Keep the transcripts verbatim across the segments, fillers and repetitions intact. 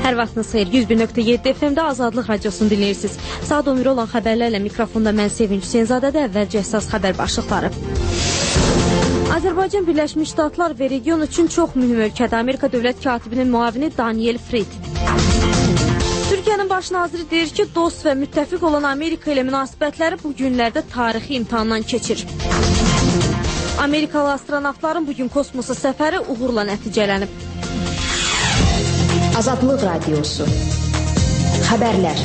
Hər vaxtınız xeyir. yüz bir nöqtə yeddi F M-də Azadlıq Radiosunu dinləyirsiniz. Saat on bir olan xəbərlərlə mikrofonda mən Sevinç Hüseynzadədə əvvəlcə əsas xəbər başlıqları. Azərbaycan Birləşmiş Ştatlar və region üçün çox mühüm ölkədə Amerika Dövlət Katibinin müavini Daniel Fried. Türkiyənin baş naziri deyir ki, dost və müttəfiq olan Amerika ilə münasibətləri bu günlərdə tarixi imtahandan keçir. Amerikalı astronavtların bugün kosmosa səfəri uğurla nəticələnib. Azadlıq Radiosu. Xəbərlər.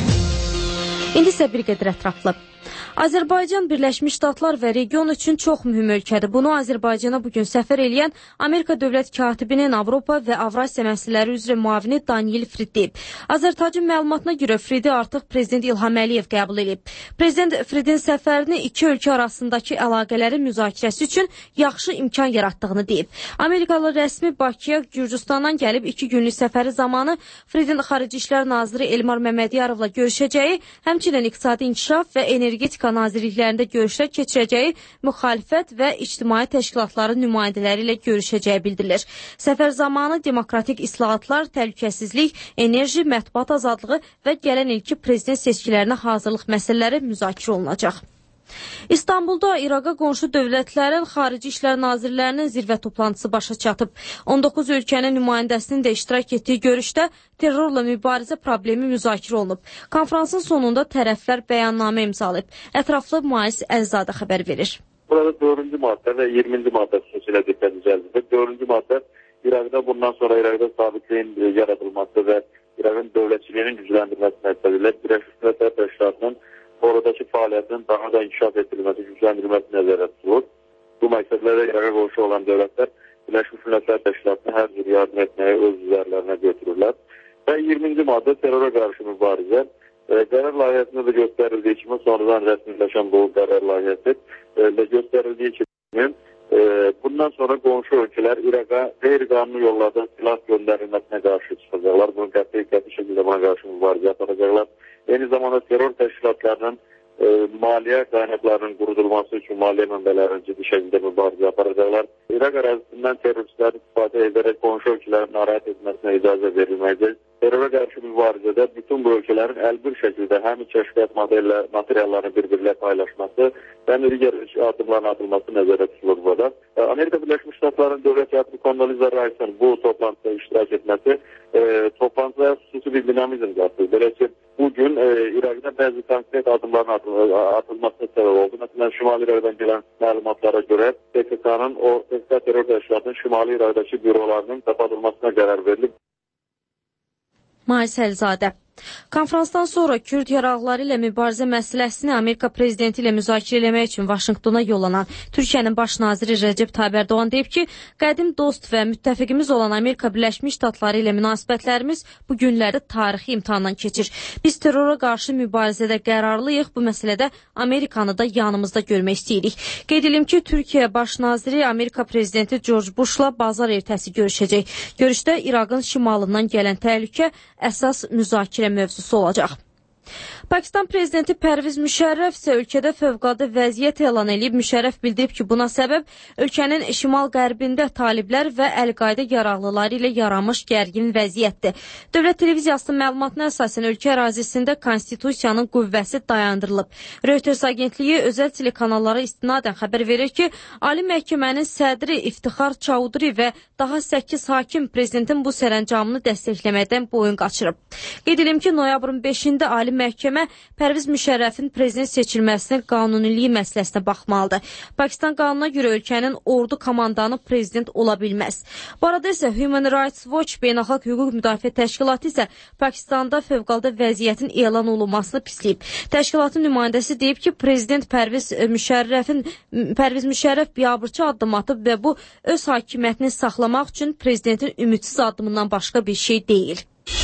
İndi isə bir qədər ətraflı. Azərbaycan Birləşmiş Ştatlar və region üçün çox mühüm ölkədir. Bunu Azərbaycana bugün səfər eləyən Amerika Dövlət Katibinin Avropa və Avrasiya məsələləri üzrə müavini Daniel Fried deyib. Azərtacın məlumatına görə Friedi artıq Prezident İlham Əliyev qəbul edib. Prezident Friedin səfərini iki ölkə arasındakı əlaqələrin müzakirəsi üçün yaxşı imkan yaratdığını deyib. Amerikalı rəsmi Bakıya Gürcüstandan gəlib iki günlük səfəri zamanı Friedin Xarici İşlər Naziri Elmar Məmmədiyarovla görüşəcəyi, həmçinin iqtisadi inkişaf və energetika nazirliklərində görüşlər keçirəcəyi, müxalifət və ictimai təşkilatların nümayəndələri ilə görüşəcəyi bildirilir. Səfər zamanı demokratik islahatlar, təhlükəsizlik, enerji, mətbuat azadlığı və gələn ilki prezident seçkilərinə hazırlıq məsələləri müzakirə olunacaq. İstanbulda İraqa qonşu dövlətlərin Xarici İşlər Nazirlərinin zirvə toplantısı başa çatıb. on doqquz ölkənin nümayəndəsinin də iştirak etdiyi görüşdə terrorla mübarizə problemi müzakirə olunub. Konfransın sonunda tərəflər bəyannamə imzalayıb. Ətraflı Müayis Əlzadə xəbər verir. Burada dördüncü maddə və iyirminci maddə xüsusilə diqqət edildi. dördüncü maddə İraqda bundan sonra İraqda sabitliyin yaradılması və İraqın dövlətçiliyinin gücləndirilməsi məqsədilə Birləşmiş Millətlər Təşkilatının oradakı fəaliyyətin daha da inkişaf etdirilməsi, gücləndirilməsi nəzərdə tutulur. Bu məqsədlərdə İraqa qonşu olan dövlətlər Birləşmiş Millətlər Təşkilatına hər cür yardım etməyi öz üzərlərinə götürürlər. Və iyirminci maddə terrora qarşı mübarizə. E, qərar layihəsində də göstərildiyi kimi, sonradan rəsmiləşən bu qərar layihəsi e, göstərildiyi kimi e, bundan sonra qonşu ölkələr İraqa qeyri-qanuni yollardan silah göndərilməsinə qarşı çıxacaqlar. Bunu qəti, qəti şəkildə buna qarşı mübarizə aparacaqlar. Eyni zamanda terror təşkilatlarının e, maliyyə qaynaqlarının qurudulması üçün maliyyə mənbələrinin ciddi şəkildə mübarizə aparacaqlar. İraq ərazisindən teröristlər istifadə edərək qonşu ölkələrin narahat etməsinə icazə verilməyəcək. Terrora qarşı mübarizədə bütün bu ölkələrin əlbir şəkildə həmin kəşfiyyat materiallarını bir-birlə paylaşması və digər addımların atılması nəzərdə tutulur burada. Amerika Birləşmiş Ştatlarının dövlət katibı Condoleezza Rice'ın bu toplantıda iştirak etməsi e, toplantıya xüsusi bir dinamizm qatır. Belə ki, bugün e, İraqda bəzi konkret adımların atılmasına səbəb oldu. Məsələn, Şimali İraqdan gələn məlumatlara görə P K K-nın o P K K terror təşkilatının Şimali İraqdakı bürolarının kapatılmasına qərar verilib. Müayis Əlzadə. Konfransdan sonra Kürd yaraqları ilə mübarizə məsələsini Amerika prezidenti ilə müzakirə eləmək üçün Vaşinqtona yollanan Türkiyənin baş naziri Rəcəb Tayyip Ərdoğan deyib ki, qədim dost və müttəfiqimiz olan Amerika Birləşmiş Ştatları ilə münasibətlərimiz bu günlərdə tarixi imtahandan keçir. Biz terrora qarşı mübarizədə qərarlıyıq, bu məsələdə Amerikanı da yanımızda görmək istəyirik. Qeyd edim ki, Türkiyə baş naziri Amerika prezidenti George Bush'la bazar ertəsi görüşəcək. Görüşdə İraqın şimalından gələn təhlükə əsas müzakirə mövzusu olacaq. Pakistan prezidenti Pərviz Müşərrəf isə ölkədə fövqəladə vəziyyət elan edib. Müşərrəf bildirib ki, buna səbəb ölkənin şimal-qərbində taliblər və Əl-Qayda yaraqlıları ilə yaranmış gərgin vəziyyətdir. Dövlət televiziyasının məlumatına əsasən ölkə ərazisində konstitusiyanın qüvvəsi dayandırılıb. Reuters agentliyi özəl telekanallara istinadən xəbər verir ki, Ali Məhkəmənin sədri İftixar Çaudri və daha səkkiz hakim prezidentin bu sərəncamını dəstəkləməkdən boyun qaçırıb. Qeyd edim ki, noyabrın beşində Ali Məhkəmə Pərviz Müşərrəfin prezident seçilməsinin qanuniliyi məsələsinə baxmalıdır. Pakistan qanuna görə ölkənin ordu komandanı prezident ola bilməz. Bu arada isə Human Rights Watch Beynəlxalq Hüquq Müdafiə Təşkilatı isə Pakistanda fövqəladə vəziyyətin elan olunmasını pisləyib. Təşkilatın nümayəndəsi deyib ki, prezident Pərviz Müşərrəfin Pərviz Müşərrəf biabırçı addım atıb və bu öz hakimiyyətini saxlamaq üçün prezidentin ümidsiz addımından başqa bir şey deyil.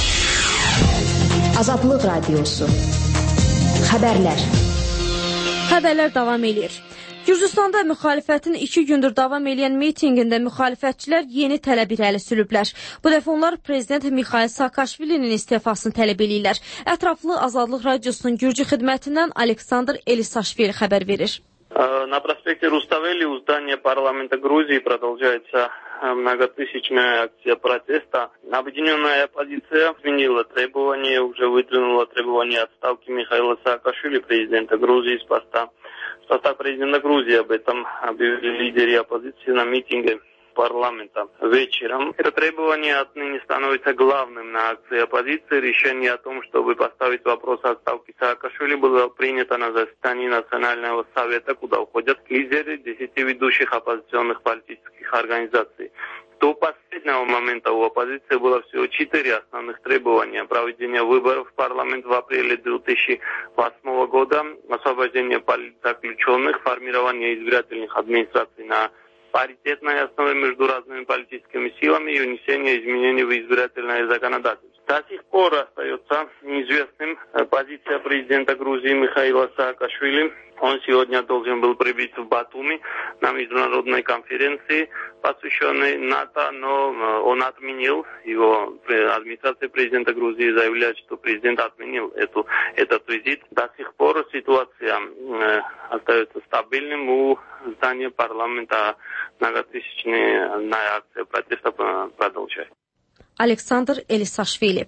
Azadlıq Radiosu. Xəbərlər. Xəbərlər davam edir. Gürcüstanda müxalifətin iki gündür davam edən mitingində müxalifətçilər yeni tələb irəli sürüblər. Bu dəfə onlar prezident Mikhail Saakashvilinin istefasını tələb edirlər. Ətraflı Azadlıq Radiosunun Gürcü xidmətindən Aleksandr Elisaşvili xəbər verir. На проспекте Руставели у здания парламента Грузии продолжается многотысячная акция протеста. Объединенная оппозиция изменила требования, уже выдвинула требования отставки Михаила Саакашвили, президента Грузии, с поста. Состав президента Грузии об этом объявили лидеры оппозиции на митинге парламента вечером. Это требование отныне становится главным на акции оппозиции. Решение о том, чтобы поставить вопрос о отставке Саакашвили, было принято на заседании Национального совета, куда входят лидеры десяти ведущих оппозиционных политических организаций. До последнего момента у оппозиции было всего четыре основных требования: проведение выборов в парламент в апреле две тысячи восьмого года, освобождение политзаключенных, формирование избирательных администраций на паритетной основе между разными политическими силами и внесение изменений в избирательное законодательство. До сих пор остается неизвестным позиция президента Грузии Михаила Саакашвили. Он сегодня должен был прибыть в Батуми на международной конференции, посвященной НАТО, но он отменил. Его администрация президента Грузии заявляет, что президент отменил эту, этот визит. До сих пор ситуация э, остается стабильным. У здания парламента многотысячная акция протеста продолжается. Aleksandr Elisashvili.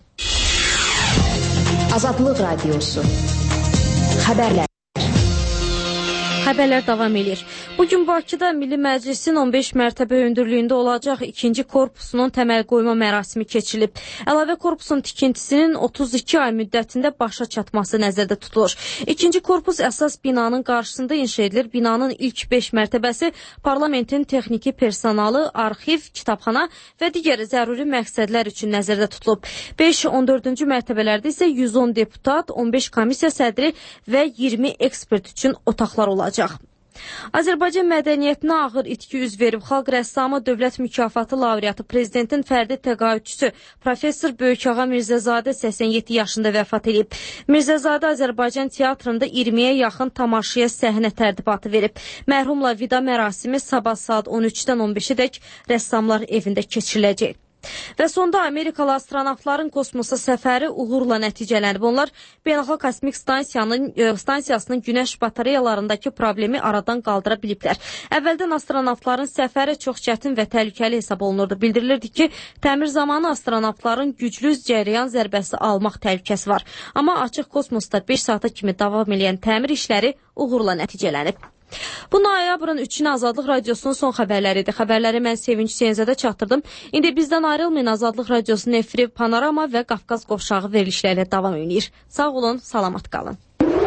Azadlıq Radiosu. Xəbərlər. Xəbərlər davam edir. Bugün Bakıda Milli Məclisin on beş mərtəbə hündürlüyündə olacaq ikinci korpusunun təməl qoyma mərasimi keçirilib. Əlavə korpusun tikintisinin otuz iki ay müddətində başa çatması nəzərdə tutulur. İkinci korpus əsas binanın qarşısında inşa edilir. Binanın ilk beş mərtəbəsi parlamentin texniki personalı, arxiv, kitabxana və digər zəruri məqsədlər üçün nəzərdə tutulub. beş on dördüncü mərtəbələrdə isə yüz on deputat, on beş komissiya sədri və iyirmi ekspert üçün otaqlar olacaq. Azərbaycan mədəniyyətinə ağır itki üz verib. Xalq rəssamı dövlət mükafatı laureatı, prezidentin fərdi təqaüdçüsü Professor Böyükağa Mirzəzadə səksən yeddi yaşında vəfat edib. Mirzəzadə Azərbaycan teatrında iyirmiyə yaxın tamaşaya səhnə tərtibatı verib. Mərhumla vida mərasimi sabah saat on üçdən on beşədək rəssamlar evində keçiriləcək. Və sonda Amerikalı astronavtların kosmosa səfəri uğurla nəticələnib. Onlar Beynəlxalq Kosmik Stansiyanın, stansiyasının günəş batareyalarındakı problemi aradan qaldıra biliblər. Əvvəldən astronavtların səfəri çox çətin və təhlükəli hesab olunurdu. Bildirilirdi ki, təmir zamanı astronavtların güclü cərəyan zərbəsi almaq təhlükəsi var. Amma açıq kosmosda beş saata kimi davam edən təmir işləri uğurla nəticələnib. Bu noyabrın üçünə Azadlıq Radiosunun son xəbərləridir. Xəbərləri mən Sevinç Hüseynzadə çatdırdım. İndi bizdən ayrılmayın. Azadlıq Radiosunun efiri Panorama və Qafqaz Qovşağı verilişlərlə davam edir. Sağ olun, salamat qalın.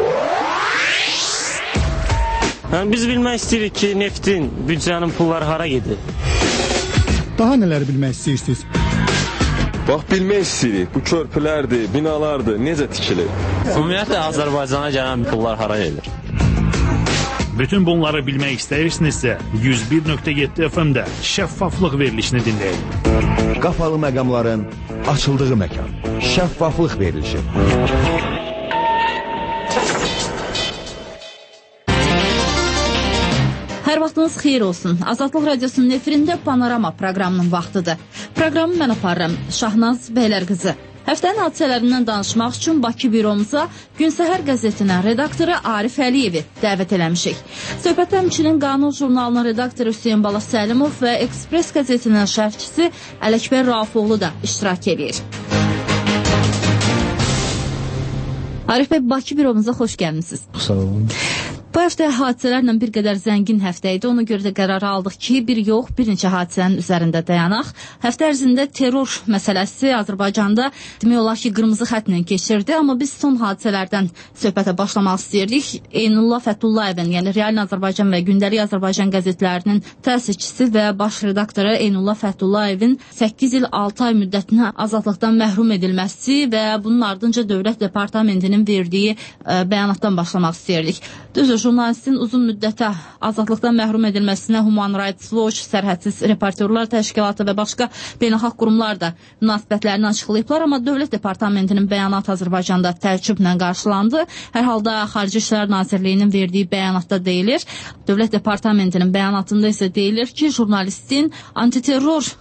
Yəni, biz bilmək istəyirik ki, neftin, büdcənin pulları hara gedir? Daha nələr bilmək istəyirsiniz? Bax, bilmək istəyirik, bu körpülərdir, binalardır, necə tikilir? Ümumiyyətlə, Azərbaycana gələn pullar hara gedir? Bütün bunları bilmək istəyirsinizsə, yüz bir nöqtə yeddi F M-də şəffaflıq verilişini dinləyin. Qapalı məqamların açıldığı məkan. Şəffaflıq verilişi. Hər vaxtınız xeyir olsun. Azadlıq Radiosunun efirində Panorama proqramının vaxtıdır. Proqramı mən aparıram. Şahnaz Bəylərqızı. Həftənin hadisələrindən danışmaq üçün Bakı büromuza Gün Səhər qəzetinin redaktoru Arif Əliyevi dəvət eləmişik. Söhbətdə həmçinin Qanun jurnalının redaktoru Hüseyin Bala Səlimov və Ekspres qəzetinin şərhçisi Ələkbər Raufoğlu da iştirak edir. Arif bəy, Bakı büromuza xoş gəlmişsiniz. Sağ olun. Bu həftə hadisələrlə bir qədər zəngin həftə idi. Ona görə də qərar aldıq ki, bir yox, bir neçə hadisənin üzərində dayanaq. Həftə ərzində terror məsələsi Azərbaycanda demək olar ki, qırmızı xətlə keçirdi. Amma biz son hadisələrdən söhbətə başlamaq istəyirdik. Eynullah Fətullayevin, yəni Real Azərbaycan və Gündəlik Azərbaycan qəzetlərinin təsisçisi və baş redaktoru Eynullah Fətullayevin səkkiz il altı ay müddətinə azadlıqdan məhrum edilməsi və bunun ardınca Dövlət Departamentinin verdiyi ə, bəyanatdan başlamaq istəyirdik. Düzdür, jurnalistin uzun müddətə azadlıqdan məhrum edilməsinə Human Rights Watch, Sərhədsiz Reportyorlar Təşkilatı və başqa beynəlxalq qurumlar da münasibətlərini açıqlayıblar, amma Dövlət Departamentinin bəyanatı Azərbaycanda təəccüblə qarşılandı. Hər halda Xarici İşlər Nazirliyinin verdiyi bəyanatda deyilir. Dövlət Departamentinin bəyanatında isə deyilir ki, jurnalistin antiterror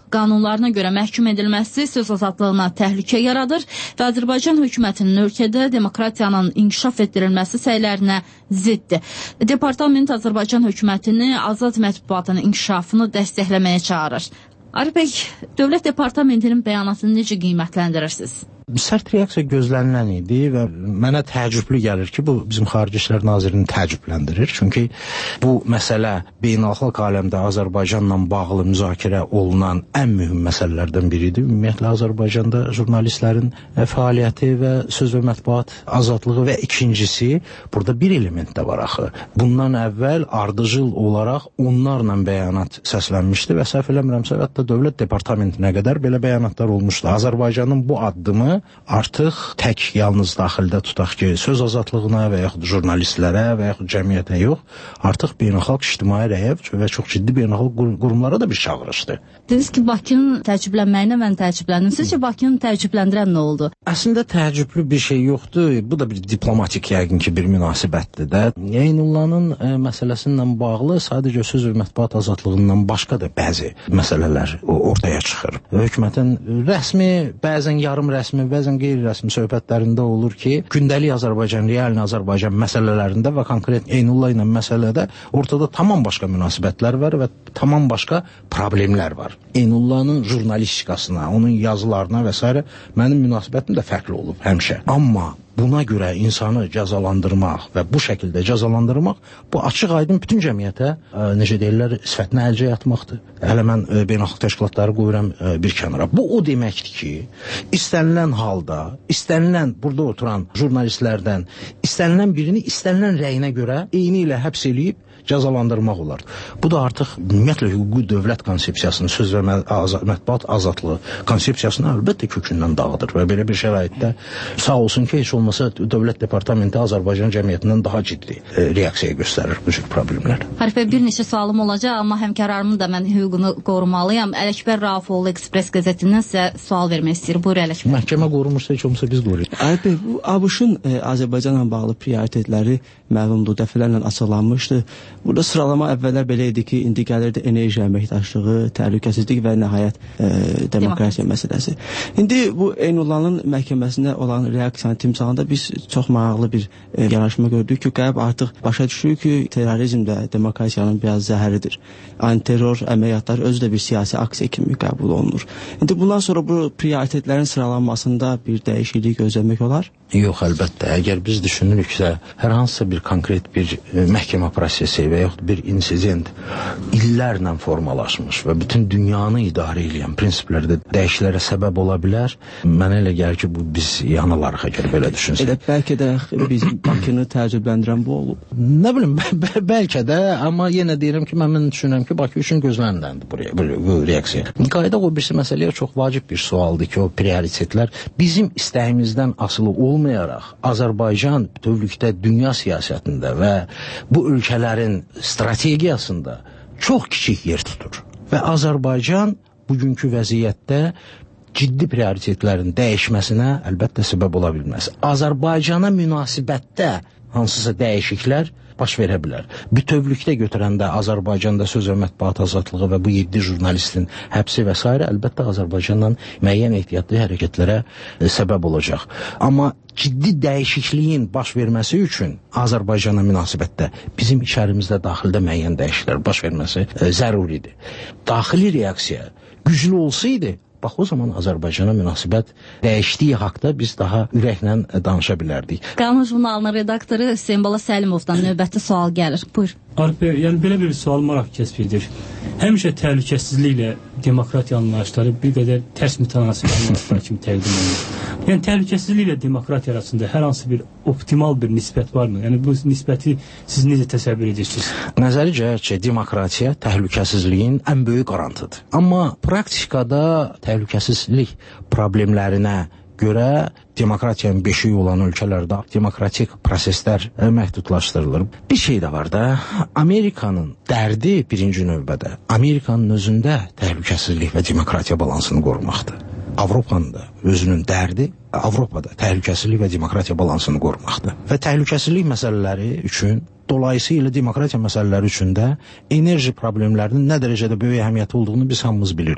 qanunlarına görə məhkum edilməsi söz azadlığına təhlükə yaradır və Azərbaycan hökumətinin ölkədə demokratiyanın inkişaf etdirilməsi səylərinə ziddir. Departament Azərbaycan hökumətini azad mətbuatın inkişafını dəstəkləməyə çağırır. Arif bəy, Dövlət Departamentinin bəyanatını necə qiymətləndirirsiniz? Sərt reaksiya gözlənilən idi və mənə təəccüblü gəlir ki, bu bizim Xarici İşlər Nazirini təəccübləndirir. Çünki bu məsələ beynəlxalq aləmdə Azərbaycanla bağlı müzakirə olunan ən mühüm məsələlərdən biridir. Ümumiyyətlə Azərbaycanda jurnalistlərin fəaliyyəti və söz və mətbuat azadlığı və ikincisi, burada bir element də var axı. Bundan əvvəl ardıcıl olaraq onlarla bəyanat səslənmişdi və səhv eləmirəmsə, hətta Dövlət Departamentinə qədər belə bəyanatlar olmuşdu. Azərbaycanın bu addımı artıq tək yalnız daxildə tutaq ki, söz azadlığına və yaxud jurnalistlərə və yaxud cəmiyyətə yox, artıq beynəlxalq ictimai rəyə və çox ciddi beynəlxalq qurumlara da bir çağırışdır. Dediniz ki, Bakının təəccüblənməyinə mən təəccübləndim. Sizcə Bakının təəccübləndirən nə oldu? Əslində təəccüblü bir şey yoxdur. Bu da bir diplomatik yəqin ki, bir münasibətdir də. Eynullahın e, məsələsinlə bağlı sadəcə söz və mətbuat azadlığından başqa da bəzi məsələlər ortaya çıxır. Hökumətin rəsmi, bəzən yarım rəsmi, bəzən qeyri-rəsmi söhbətlərində olur ki, gündəlik Azərbaycan, realni Azərbaycan məsələlərində və konkret Eynullah ilə məsələdə ortada tamam başqa münasibətlər var və tamam başqa problemlər var. Eynullahın jurnalistikasına, onun yazılarına və s. mənim münasibətim də fərqli olub həmişə. Amma buna görə insanı cəzalandırmaq və bu şəkildə cəzalandırmaq, bu açıq aydın bütün cəmiyyətə, ə, necə deyirlər, sifətinə əlcə yatmaqdır. Hələ mən ə, beynəlxalq təşkilatları qoyuram ə, bir kənara. Bu o deməkdir ki, istənilən halda, istənilən burada oturan jurnalistlərdən, istənilən birini istənilən rəyinə görə eyni ilə həbs eləyib cəzalandırmaq olar. Bu da artıq ümumiyyətlə hüquqi dövlət konsepsiyasını, söz və mətbuat azadlığı konsepsiyasını əlbəttə kökündən dağıdır və belə bir şəraitdə sağ olsun ki, heç olmasa Dövlət Departamenti Azərbaycan cəmiyyətindən daha ciddi e, reaksiya göstərir bu cür problemlər. Arif bəy, bir neçə sualım olacaq, amma həmkarlarımın da mən hüququnu qorumalıyam. Ələkbər Raufoğlu Express qəzetindən sizə sual vermək istəyir. Buyur Ələkbər. Məhkəmə qorumuşsa heç olmasa biz qoruyuruq. Arif bəy, bu ABŞ-ın e, Azərbaycanla bağlı prioritetləri məlumdur, dəfələrlə açıqlanmışdı. Burada sıralama əvvəllər belə idi ki, indi gəlirdi enerji əməkdaşlığı, təhlükəsizlik və nəhayət e, demokratiya məsələsi. İndi bu Eynullahın məhkəməsində olan reaksiyanın timsalında biz çox maraqlı bir e, yanaşma gördük ki, qərb artıq başa düşür ki, terrorizm də demokratiyanın biraz zəhəridir. Antiterror əməliyyatlar özü də bir siyasi aksiya kimi qəbul olunur. İndi bundan sonra bu prioritetlərin sıralanmasında bir dəyişiklik gözləmək olar? Yox, əlbəttə. Əgər biz düşünürüksə, hər hansısa bir konkret bir e, məhkəmə prosesi və yaxud bir insident illərlə formalaşmış və bütün dünyanı idarə edən prinsiplərdə dəyişiklərə səbəb ola bilər. Mənə elə gəlir ki, bu biz yanılarıq əgər belə düşünsək. Elə bəlkə də biz Bakını təəccübləndirən bu olub. Nə bilim, bə bəlkə də, amma yenə deyirəm ki, mən düşünürəm ki, Bakı üçün gözləniləndir bu, bu, bu reaksiya. Qayda o birisi məsələyə çox vacib bir sualdır ki, o prioritetlər bizim istəyimizdən asılı olmayaraq Azərbaycan bütövlükdə dünya siyasətində və bu ölkələrin strategiyasında çox kiçik yer tutur. Və Azərbaycan bugünkü vəziyyətdə ciddi prioritetlərin dəyişməsinə əlbəttə səbəb ola bilməz. Azərbaycana münasibətdə hansısa dəyişiklər baş verə bilər. Bütövlükdə götürəndə Azərbaycanda söz və mətbuat azadlığı və bu yeddi jurnalistin həbsi və s. əlbəttə Azərbaycanla müəyyən ehtiyatlı hərəkətlərə e, səbəb olacaq. Amma ciddi dəyişikliyin baş verməsi üçün Azərbaycana münasibətdə bizim içərimizdə daxildə müəyyən dəyişikliklər baş verməsi e, zəruridir. Daxili reaksiya güclü olsaydı, bax o zaman Azərbaycana münasibət dəyişdiyi haqda biz daha ürəklə danışa bilərdik. Qanun jurnalının redaktoru Hüseyn Bala Səlimovdan növbəti sual gəlir. Buyur. Arif bəy, yəni belə bir sual maraq kəsb edir. Həmişə təhlükəsizliklə demokratiya anlayışları bir qədər tərs mütənasib anlayışlar kimi təqdim edilir. Yəni təhlükəsizliklə demokratiya arasında hər hansı bir optimal bir nisbət varmı? Yəni bu nisbəti siz necə təsəvvür edirsiniz? Nəzəri cəhətcə demokratiya təhlükəsizliyin ən böyük qarantıdır. Amma praktikada təhlükəsizlik problemlərinə görə demokratiyanın beşiyi olan ölkələrdə demokratik proseslər məhdudlaşdırılır. Bir şey də var da, Amerikanın dərdi birinci növbədə Amerikanın özündə təhlükəsizlik və demokratiya balansını qorumaqdır. Avropanın da özünün dərdi Avropada təhlükəsizlik və demokratiya balansını qorumaqdır. Və təhlükəsizlik məsələləri üçün, dolayısıyla demokratiya məsələləri üçün də enerji problemlərinin nə dərəcədə böyük əhəmiyyəti olduğunu biz hamımız bilirik.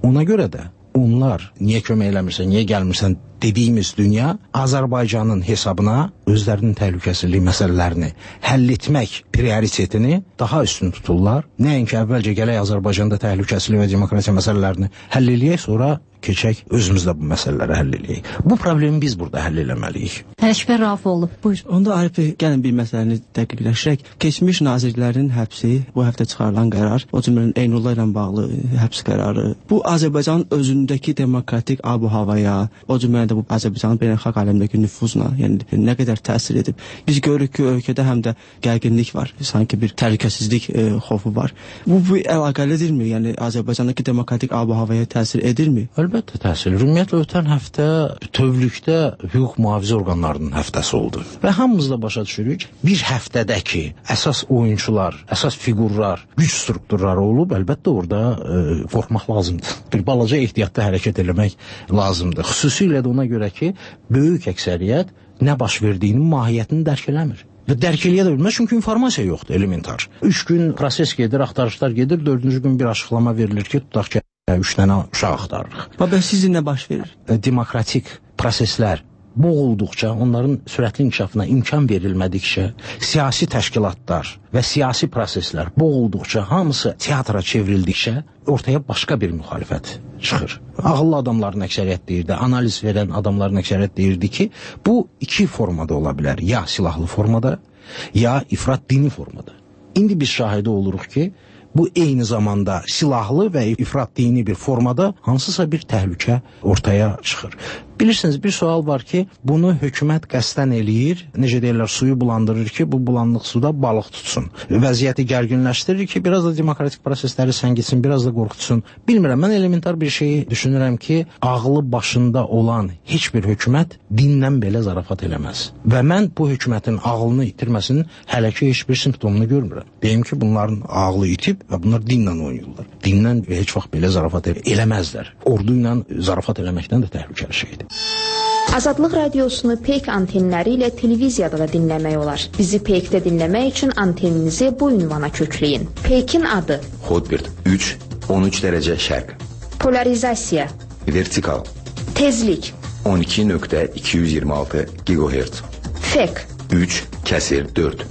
Ona görə də onlar niyə kömək eləmirsən, niyə gəlmirsən dediyimiz dünya Azərbaycanın hesabına özlərinin təhlükəsizlik məsələlərini həll etmək prioritetini daha üstün tuturlar. Nəinki əvvəlcə gələk Azərbaycanda təhlükəsizlik və demokratiya məsələlərini həll eləyək, sonra keçək özümüzdə bu məsələləri həll eləyək. Bu problemi biz burada həll eləməliyik. Ələkbər Rafiqoğlu, buyur. Onda Arif bəy, gəlin bir məsələni dəqiqləşdirək. Keçmiş nazirlərin həbsi, bu həftə çıxarılan qərar, o cümlənin Eynullah ilə bağlı həbs qərarı, bu Azərbaycanın özündəki demokratik ab-havaya, o cümlənin də bu Azərbaycanın beynəlxalq aləmdəki nüfuzuna, yəni nə qədər təsir edib. Biz görürük ki, ölkədə həm də gərginlik var, sanki bir təhlükəsizlik e, xofu var. Bu, bu əlaqəlidirmi? Yəni Azərbaycandakı demokratik ab-havaya təsir edirmi? Əlbəttə təsir. Ümumiyyətlə ötən həftə bütövlükdə hüquq mühafizə orqanlarının həftəsi oldu. Və hamımız da başa düşürük, bir həftədəki əsas oyunçular, əsas figurlar, güc strukturları olub, əlbəttə orada e, qorxmaq lazımdır. Bir balaca ehtiyatlı hərəkət eləmək lazımdır. Xüsusilə də ona görə ki, böyük əksəriyyət nə baş verdiyinin mahiyyətini dərk eləmir. Və dərk eləyə də bilməz, çünki informasiya yoxdur, elementar. Üç gün proses gedir, axtarışlar gedir, dördüncü gün bir açıqlama verilir ki, tutaq ki, üç dənə uşaq axtarırıq. Baba, sizin nə baş verir? Demokratik proseslər boğulduqca, onların sürətli inkişafına imkan verilmədikcə, siyasi təşkilatlar və siyasi proseslər boğulduqca, hamısı teatra çevrildikcə, ortaya başqa bir müxalifət çıxır. Ağıllı adamların əksəriyyət deyirdi, analiz verən adamların əksəriyyət deyirdi ki, bu iki formada ola bilər. Ya silahlı formada, ya ifrat dini formada. İndi biz şahidi oluruq ki, bu eyni zamanda silahlı və ifrat dini bir formada hansısa bir təhlükə ortaya çıxır. Bilirsiniz, bir sual var ki, bunu hökumət qəsdən eləyir, necə deyirlər, suyu bulandırır ki, bu bulanlıq suda balıq tutsun. Vəziyyəti gərginləşdirir ki, biraz da demokratik prosesləri səngitsin, biraz da qorxutsun. Bilmirəm, mən elementar bir şeyi düşünürəm ki, ağlı başında olan heç bir hökumət dindən belə zarafat eləməz. Və mən bu hökumətin ağlını itirməsinin hələ ki heç bir simptomunu görmürəm. Deyim ki, bunların ağlı itib və bunlar dinlə oynayırlar. Dindən heç vaxt belə zarafat eləməzlər. Ordu ilə zarafat eləməkdən də təhlükəli şeydir. Azadlıq radiosunu Peyk antenləri ilə televiziyada da dinləmək olar. Bizi Peykdə dinləmək üçün anteninizi bu ünvana kökləyin. Peykin adı: Hotbird üç on üç dərəcə şərq. Polarizasiya: Vertikal. Tezlik: on iki nöqtə iki yüz iyirmi altı gigahertz. Fek: üç kəsir dörd.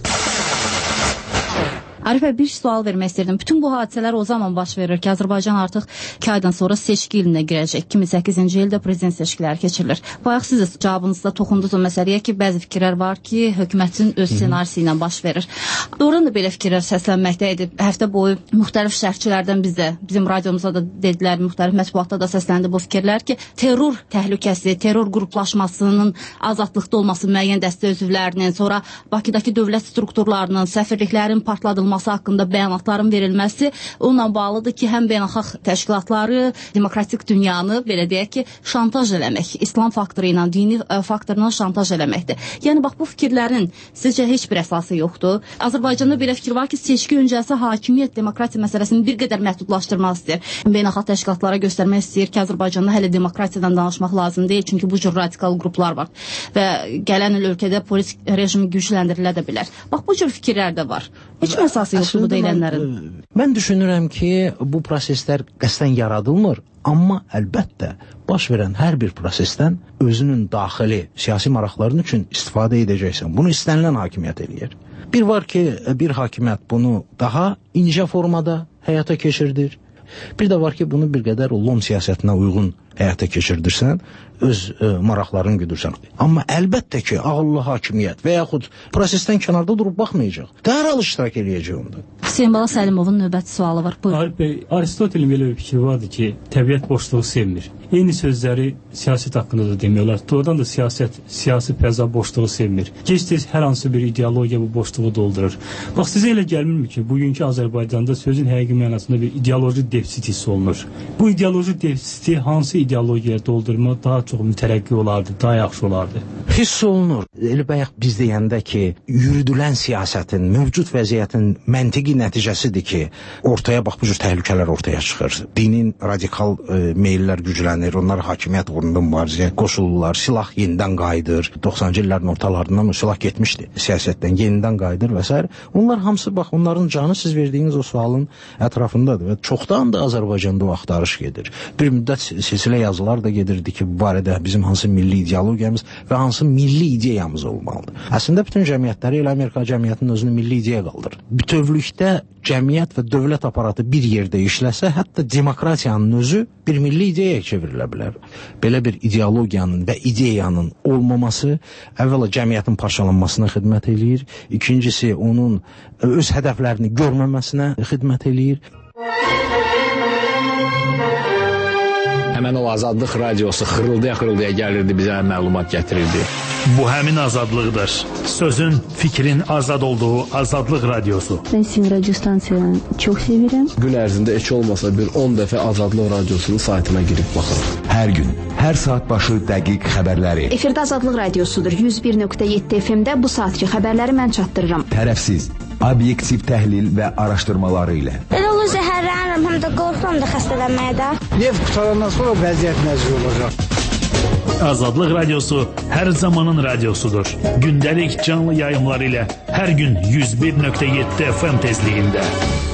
Arif bəy, bir sual vermək istəyirdim. Bütün bu hadisələr o zaman baş verir ki, Azərbaycan artıq iki aydan sonra seçki ilinə girəcək. iki min səkkizinci ildə prezident seçkiləri keçirilir. Bayaq siz cavabınızda toxundunuz o məsələyə ki, bəzi fikirlər var ki, hökumətin öz ssenarisi ilə baş verir. Doğrudan da belə fikirlər səslənməkdə edib. Həftə boyu müxtəlif şərhçilərdən biz də, bizim radiomuzda da dedilər, müxtəlif mətbuatda da səsləndi bu fikirlər ki, terror təhlükəsi, terror qruplaşmasının azadlıqda olması müəyyən dəstə üzvlərinin, sonra Bakıdakı dövlət strukturlarının, səfirliklərin partladılması haqqında bəyanatların verilməsi onunla bağlıdır ki, həm beynəlxalq təşkilatları, demokratik dünyanı, belə deyək ki, şantaj eləmək, İslam faktoru ilə, dini faktorla şantaj eləməkdir. Yəni, bax, bu fikirlərin sizcə heç bir əsası yoxdur. Azərbaycanda belə fikir var ki, seçki öncəsi hakimiyyət demokratiya məsələsini bir qədər məhdudlaşdırmaq istəyir. Beynəlxalq təşkilatlara göstərmək istəyir ki, Azərbaycanda hələ demokratiyadan danışmaq lazım deyil, çünki bu cür radikal qruplar var və gələn il ölkədə polis rejimi gücləndirilə də bilər. Bax, bu cür fikirlər də var. Heç mi əsası yoxdur bu deyilənlərin? Mən düşünürəm ki, bu proseslər qəsdən yaradılmır, amma əlbəttə baş verən hər bir prosesdən özünün daxili siyasi maraqlarının üçün istifadə edəcəksən. Bunu istənilən hakimiyyət eləyir. Bir var ki, bir hakimiyyət bunu daha incə formada həyata keçirdir. Bir də var ki, bunu bir qədər lom siyasətinə uyğun həyata keçirdirsən, öz e, maraqlarını güdürsən. Amma əlbəttə ki, ağıllı hakimiyyət və yaxud prosesdən kənarda durub baxmayacaq. Dərhal iştirak eləyəcək onda. Hüseyin Bala Səlimovun növbəti sualı var. Buyurun. Arif bəy, Aristotelin belə bir fikri vardı ki, təbiət boşluğu sevmir. Eyni sözləri siyasət haqqında da demiyorlar. Doğrudan da siyasət, siyasi fəza boşluğu sevmir. Gec-tez hər hansı bir ideologiya bu boşluğu doldurur. Bax, sizə elə gəlmirmi ki, bugünkü Azərbaycanda sözün həqiqi mənasında bir ideoloji defisiti olunur. Bu ideoloji defisiti hansı ideologiyaya doldurmaq daha çox mütərəqqi olardı, daha yaxşı olardı. Hiss olunur. Elə bayaq biz deyəndə ki, yürüdülən siyasətin, mövcud vəziyyətin məntiqi nəticəsidir ki, ortaya bax bu cür təhlükələr ortaya çıxır. Dinin radikal e, meyllər güclənir, onlar hakimiyyət uğrunda mübarizəyə qoşulurlar, silah yenidən qayıdır. doxsanıncı illərin ortalarından o silah getmişdi siyasətdən, yenidən qayıdır və s. Onlar hamısı bax, onların canı siz verdiyiniz o sualın ətrafındadır və çoxdan da Azərbaycanda o axtarış gedir. Bir müddət silsilə yazılar da gedirdi ki, bu barədə bizim hansı milli ideologiyamız və hansı milli ideyamız olmalıdır. Əslində bütün cəmiyyətləri elə Amerika cəmiyyətinin özünü milli ideya qaldır. Bütövlükdə cəmiyyət və dövlət aparatı bir yerdə işləsə, hətta demokratiyanın özü bir milli ideyaya çevrilə bilər. Belə bir ideologiyanın və ideyanın olmaması əvvəla cəmiyyətin parçalanmasına xidmət eləyir, ikincisi onun öz hədəflərini görməməsinə xidmət eləyir. Həmən o Azadlıq radiosu xırıldaya-xırıldaya gəlirdi, bizə məlumat gətirirdi. Bu həmin azadlıqdır. Sözün, fikrin azad olduğu Azadlıq radiosu. Ben sizin radyo stansiyanı çok severim. Gün ərzində heç olmasa bir on dəfə Azadlıq radiosunun saytına girib baxırım. Hər gün, hər saat başı dəqiq xəbərləri. Efirdə Azadlıq radiosudur. yüz bir nöqtə yeddi F M-də bu saatki xəbərləri mən çatdırıram. Tərəfsiz, obyektiv təhlil və araşdırmaları ilə. Elə olur zəhərlənirəm, həm də qorxuram da xəstələnməyə də. Neft qutarandan sonra vəziyyət nəzir olacaq. Azadlıq radiosu hər zamanın radiosudur. Gündəlik canlı yayımlar ilə hər gün yüz bir nöqtə yeddi F M tezliyində.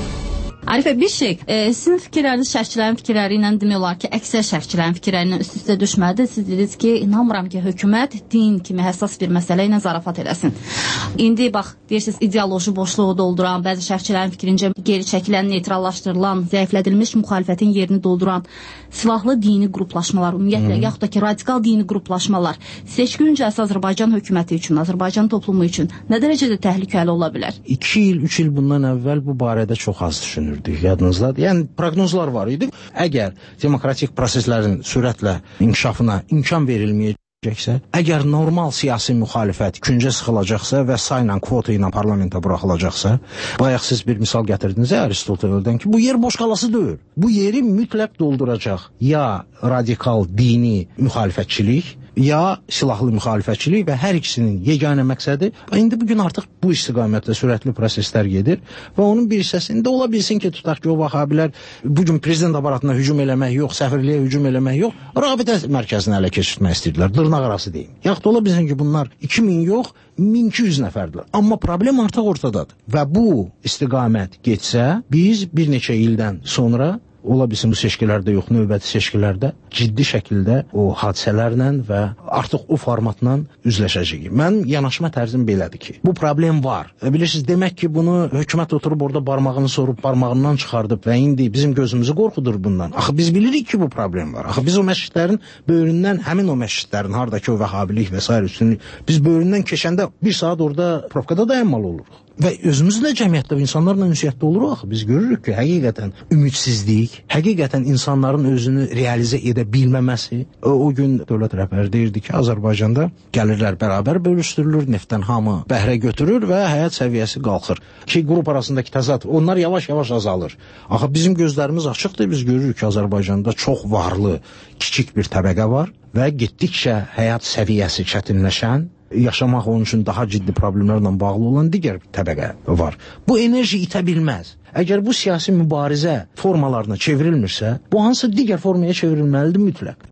Arifə, bir şey, e, sizin fikirləriniz şərhçilərin fikirləri ilə demək olar ki, əksər şərhçilərin fikirləri ilə üst-üstə düşmədi. Siz dediniz ki, inanmıram ki, hökumət din kimi həssas bir məsələ ilə zarafat eləsin. İndi bax, deyirsiniz, ideoloji boşluğu dolduran, bəzi şərhçilərin fikrincə geri çəkilən, neytrallaşdırılan, zəiflədilmiş müxalifətin yerini dolduran silahlı dini qruplaşmalar, ümumiyyətlə, hmm. yaxud da ki, radikal dini qruplaşmalar seçki öncəsi Azərbaycan hökuməti üçün, Azərbaycan toplumu üçün nə dərəcədə təhlükəli ola bilər? İki il, üç il bundan əvvəl bu barədə çox az düşünür. Yadınızdadır. Yəni proqnozlar var idi. Əgər demokratik proseslərin sürətlə inkişafına imkan verilməyəcəksə, əgər normal siyasi müxalifət küncə sıxılacaqsa və sayla, kvota ilə parlamentə buraxılacaqsa, bayaq siz bir misal gətirdiniz Aristoteldən ki, bu yer boş qalası deyil. Bu yeri mütləq dolduracaq ya radikal dini müxalifətçilik, ya silahlı müxalifətçilik və hər ikisinin yeganə məqsədi, indi bugün artıq bu istiqamətlə sürətli proseslər gedir və onun bir hissəsində ola bilsin ki, tutaq ki, o vaxabilər bugün prezident aparatına hücum eləmək yox, səfirliyə hücum eləmək yox, rabitə mərkəzini ələ keçirmək istəyirlər, dırnaq arası deyim. Yaxud ola bilsin ki, bunlar iki min yox, min iki yüz nəfərdirlər. Amma problem artıq ortadadır və bu istiqamət getsə, biz bir neçə ildən sonra ola bilsin bu seçkilərdə yox, növbəti seçkilərdə ciddi şəkildə o hadisələrlə və artıq o formatla üzləşəcəyik. Mən yanaşma tərzim belədir ki, bu problem var. E, bilirsiniz, demək ki, bunu hökumət oturub orada barmağını sorub, barmağından çıxardıb və indi bizim gözümüzü qorxudur bundan. Axı biz bilirik ki, bu problem var. Axı biz o məşqlərin böyründən, həmin o məşqlərin, haradakı o vəhabilik və s. üstünlük, biz böyründən keçəndə bir saat orada profkada dayanmalı oluruq. Və özümüzlə cəmiyyətdə, insanlarla ünsiyyətdə oluruq axı. Biz görürük ki, həqiqətən ümidsizlik, həqiqətən insanların özünü realizə edə bilməməsi. O, o gün dövlət rəhbəri deyirdi ki, Azərbaycanda gəlirlər bərabər bölüşdürülür, neftdən hamı bəhrə götürür və həyat səviyyəsi qalxır. İki qrup arasındakı təzad, onlar yavaş-yavaş azalır. Axı bizim gözlərimiz açıqdır, biz görürük ki, Azərbaycanda çox varlı, kiçik bir təbəqə var və getdikcə həyat səviyyəsi çətinləşən, yaşamaq onun üçün daha ciddi problemlərlə bağlı olan digər bir təbəqə var. Bu enerji itə bilməz. Əgər bu siyasi mübarizə formalarına çevrilmirsə, bu hansı digər formaya çevrilməlidir mütləq.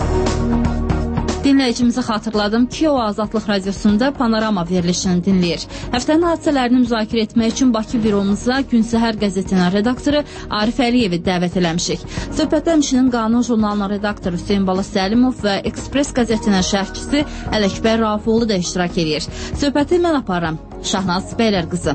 Dinləyicimizi xatırladım ki, o Azadlıq radiosunda Panorama verilişini dinləyir. Həftənin hadisələrini müzakirə etmək üçün Bakı büromuza Gün Səhər qəzetinin redaktoru Arif Əliyevi dəvət eləmişik. Söhbətdə həmçinin Qanun jurnalının redaktoru Hüseyn Bala Səlimov və Ekspres qəzetinin şərhçisi Ələkbər Rafoğlu da iştirak edir. Söhbəti mən aparıram. Şahnaz Bəylər qızı.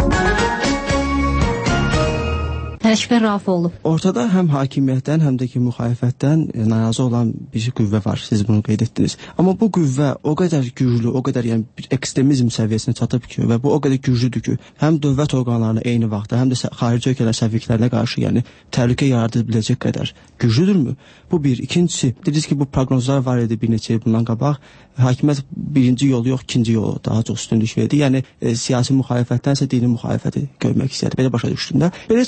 Ələkbər Rafoğlu. Ortada həm hakimiyyətdən, həm də ki, müxalifətdən e, narazı olan bir qüvvə var, siz bunu qeyd etdiniz. Amma bu qüvvə o qədər güclü, o qədər yəni bir ekstremizm səviyyəsinə çatıb ki, və bu o qədər güclüdür ki, həm dövlət orqanlarına eyni vaxtda, həm də xarici ölkələr səfiklərine qarşı, yəni təhlükə yarada biləcək qədər güclüdürmü? Bu bir. İkincisi, dediniz ki, bu proqnozlar var idi bir neçə il bundan qabaq. Hakimiyyət birinci yolu yox, ikinci yolu daha çox üstünlük verdi. Yəni e, siyasi müxalifətdənsə dini müxalifəti görmək istəyirdi. Belə başa düşdüm də. Belə çıxır ki,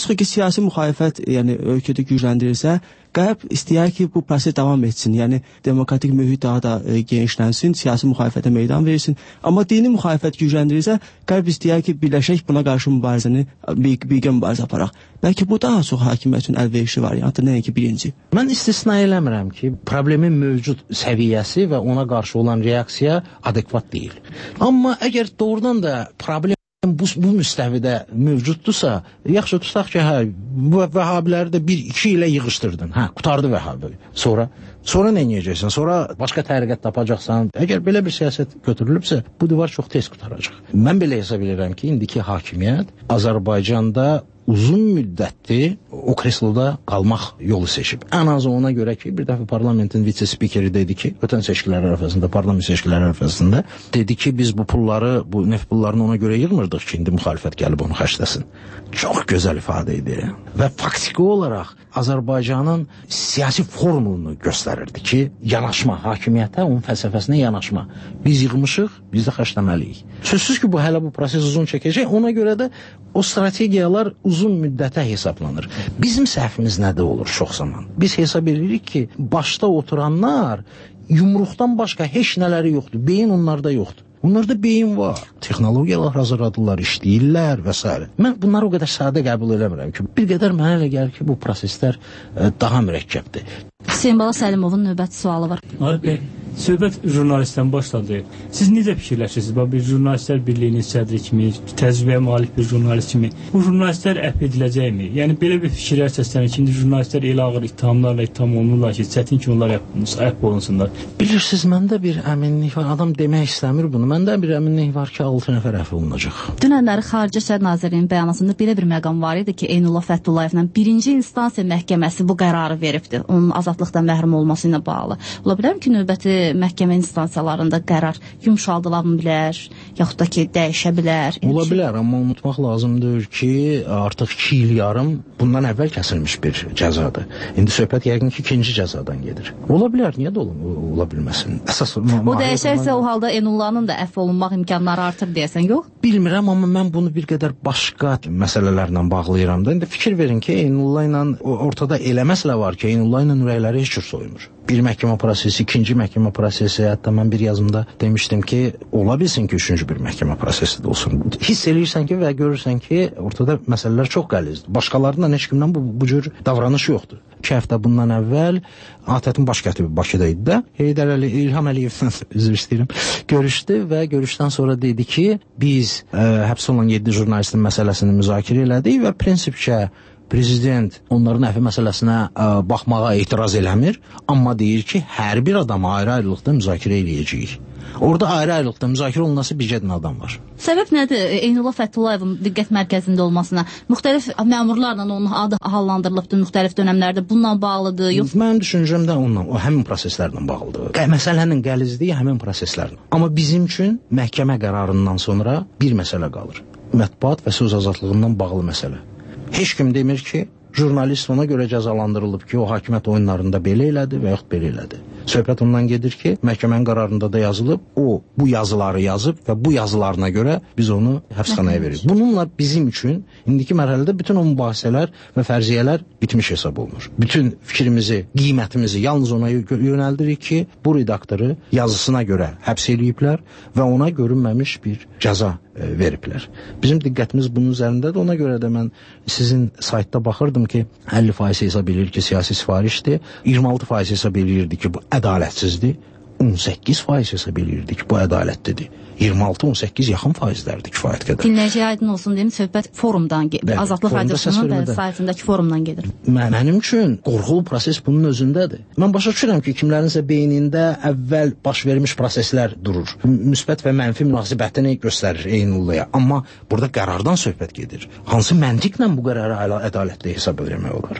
siyasi müxalifət, yəni ölkədə gücləndirilsə, Qərb istəyər ki, bu proses davam etsin. Yəni demokratik mühit daha da e, genişlənsin, siyasi müxalifətə meydan verilsin. Amma dini müxalifət gücləndirilsə, Qərb istəyər ki, birləşək buna qarşı mübarizəni bir, birgə mübarizə aparaq. Bəlkə bu daha çox hakimiyyət üçün əlverişli variantdır, nəinki birinci. Mən istisna eləmirəm ki, problemin mövcud səviyyəsi və ona qarşı olan reaksiya adekvat deyil. Amma əgər doğrudan da problem bu, bu müstəvidə mövcuddursa, yaxşı tutaq ki, hə, bu vəhabiləri də bir iki ilə yığışdırdın. Hə, qutardı vəhabi. Sonra sonra nə edəcəksən? Sonra başqa təriqət tapacaqsan. Əgər belə bir siyasət götürülübsə, bu divar çox tez qutaracaq. Mən belə hesab edirəm ki, indiki hakimiyyət Azərbaycanda uzun müddətli o kresloda qalmaq yolu seçib. Ən azı ona görə ki, bir dəfə parlamentin vitse-spikeri dedi ki, ötən seçkilər ərəfəsində, parlament seçkilər ərəfəsində dedi ki, biz bu pulları, bu neft pullarını ona görə yığmırdıq ki, indi müxalifət gəlib onu xərcləsin. Çox gözəl ifadə idi. Və faktiki olaraq Azərbaycanın siyasi formulunu göstərirdi ki, yanaşma, hakimiyyətə, onun fəlsəfəsinə yanaşma. Biz yığmışıq, biz də xərcləməliyik. Sözsüz ki, bu hələ bu proses uzun çəkəcək, ona görə də o strategiyalar uzun müddətə hesablanır. Bizim səhvimiz nədə olur çox zaman? Biz hesab edirik ki, başda oturanlar yumruqdan başqa heç nələri yoxdur, beyin onlarda yoxdur. Onlarda beyin var, texnologiyalar hazırladırlar, işləyirlər və s. Mən bunları o qədər sadə qəbul eləmirəm ki, bir qədər mənə elə gəlir ki, bu proseslər ə, daha mürəkkəbdir. Hüseyin Bala Səlimovun növbəti sualı var. Arif bəy, söhbət jurnalistdən başladı. Siz necə fikirləşirsiniz? Bir jurnalistlər birliyinin sədri kimi, təcrübəyə malik bir jurnalist kimi bu jurnalistlər əff ediləcəkmi? Yəni belə bir fikirlər səslənir ki, indi jurnalistlər elə ağır ittihamlarla ittiham olunurlar ki, çətin ki, onlar əff olunsunlar. Bilirsiniz, məndə bir əminlik var. Adam demək istəmir bunu. Məndə bir əminlik var ki, altı nəfər əff olunacaq. Dünənləri Xarici İşlər Nazirliyinin bəyanatında belə bir məqam var idi ki, Eynullah Fətullayevlə birinci instansiya məhkəməsi bu qərarı veribdi. Onun azadlıqdan məhrum olması ilə bağlı. Ola bilər ki, növbəti məhkəmə instansiyalarında qərar yumşaldıla bilər, yaxud da ki, dəyişə bilər. Ola bilər, amma unutmaq lazımdır ki, artıq iki il yarım bundan əvvəl kəsilmiş bir cəzadır. İndi söhbət yəqin ki, ikinci cəzadan gedir. Ola bilər, niyə də ola, ola bilməsin? Əsas o dəyişərsə o halda Eynullahın da əff olunmaq imkanları artır deyəsən, yox? Bilmirəm, amma mən bunu bir qədər başqa məsələlərlə bağlayıram da. İndi fikir verin ki, Eynullah ilə ortada elə məsələ var ki, Eynullah ilə ürəkləri heç cür soyumur. Bir məhkəmə prosesi, ikinci məhkəmə prosesi, hətta mən bir yazımda demişdim ki, ola bilsin ki, üçüncü bir məhkəmə prosesi də olsun. Hiss eləyirsən ki və görürsən ki, ortada məsələlər çox qəlizdir. Başqalarından heç kimdən bu, bu cür davranış yoxdur. İki həftə bundan əvvəl A T Ə-tin baş katibi Bakıda idi də, Heydər Əli, İlham Əliyevdən üzr istəyirəm, görüşdü və görüşdən sonra dedi ki, biz ə, həbs olunan yeddi jurnalistin məsələsini müzakirə elədik və prinsipcə prezident onların əfi məsələsinə ə, baxmağa etiraz eləmir, amma deyir ki, hər bir adamı ayrı-ayrılıqda müzakirə eləyəcəyik. Orada ayrı-ayrılıqda müzakirə olunması bir cədin adam var. Səbəb nədir? Eynullah Fətullayevin diqqət mərkəzində olmasına müxtəlif məmurlarla onun adı hallandırılıbdır müxtəlif dönəmlərdə. Bununla bağlıdır? Yox. Mənim düşüncəm də onunla, o həmin proseslərlə bağlıdır. Məsələnin qəlizliyi həmin proseslərlə. Amma bizim üçün məhkəmə qərarından sonra bir məsələ qalır. Mətbuat və söz azadlığından bağlı məsələ. Heç kim demir ki, jurnalist ona görə cəzalandırılıb ki, o hakimiyyət oyunlarında belə elədi və yaxud belə elədi. Söhbət ondan gedir ki, məhkəmənin qərarında da yazılıb, o bu yazıları yazıb və bu yazılarına görə biz onu həbsxanaya veririk. Bununla bizim üçün indiki mərhələdə bütün o mübahisələr və fərziyyələr bitmiş hesab olunur. Bütün fikrimizi, qiymətimizi yalnız ona yönəldirik ki, bu redaktoru yazısına görə həbs eləyiblər və ona görünməmiş bir cəza e, veriblər. Bizim diqqətimiz bunun üzərindədir. Ona görə də mən sizin saytda baxırdım ki, əlli faiz hesab edir ki, siyasi sifarişdir, iyirmi altı faiz hesab edirdi ki, bu ədalətsizdir, on səkkiz faiz hesab edirdi ki, bu ədalətlidir. iyirmi altı on səkkiz yaxın faizlərdir kifayət qədər. Dinləyiciyə aydın olsun deyim, söhbət forumdan gedir. Bəli, Azadlıq Radiosunun bəli, saytındakı forumdan gedir. Mən, mənim üçün qorxulu proses bunun özündədir. Mən başa düşürəm ki, kimlərinsə beynində əvvəl baş vermiş proseslər durur. Müsbət və mənfi münasibətini göstərir Eynullah'a. Amma burada qərardan söhbət gedir. Hansı məntiqlə bu qərarı ədalətli hesab etmək olar?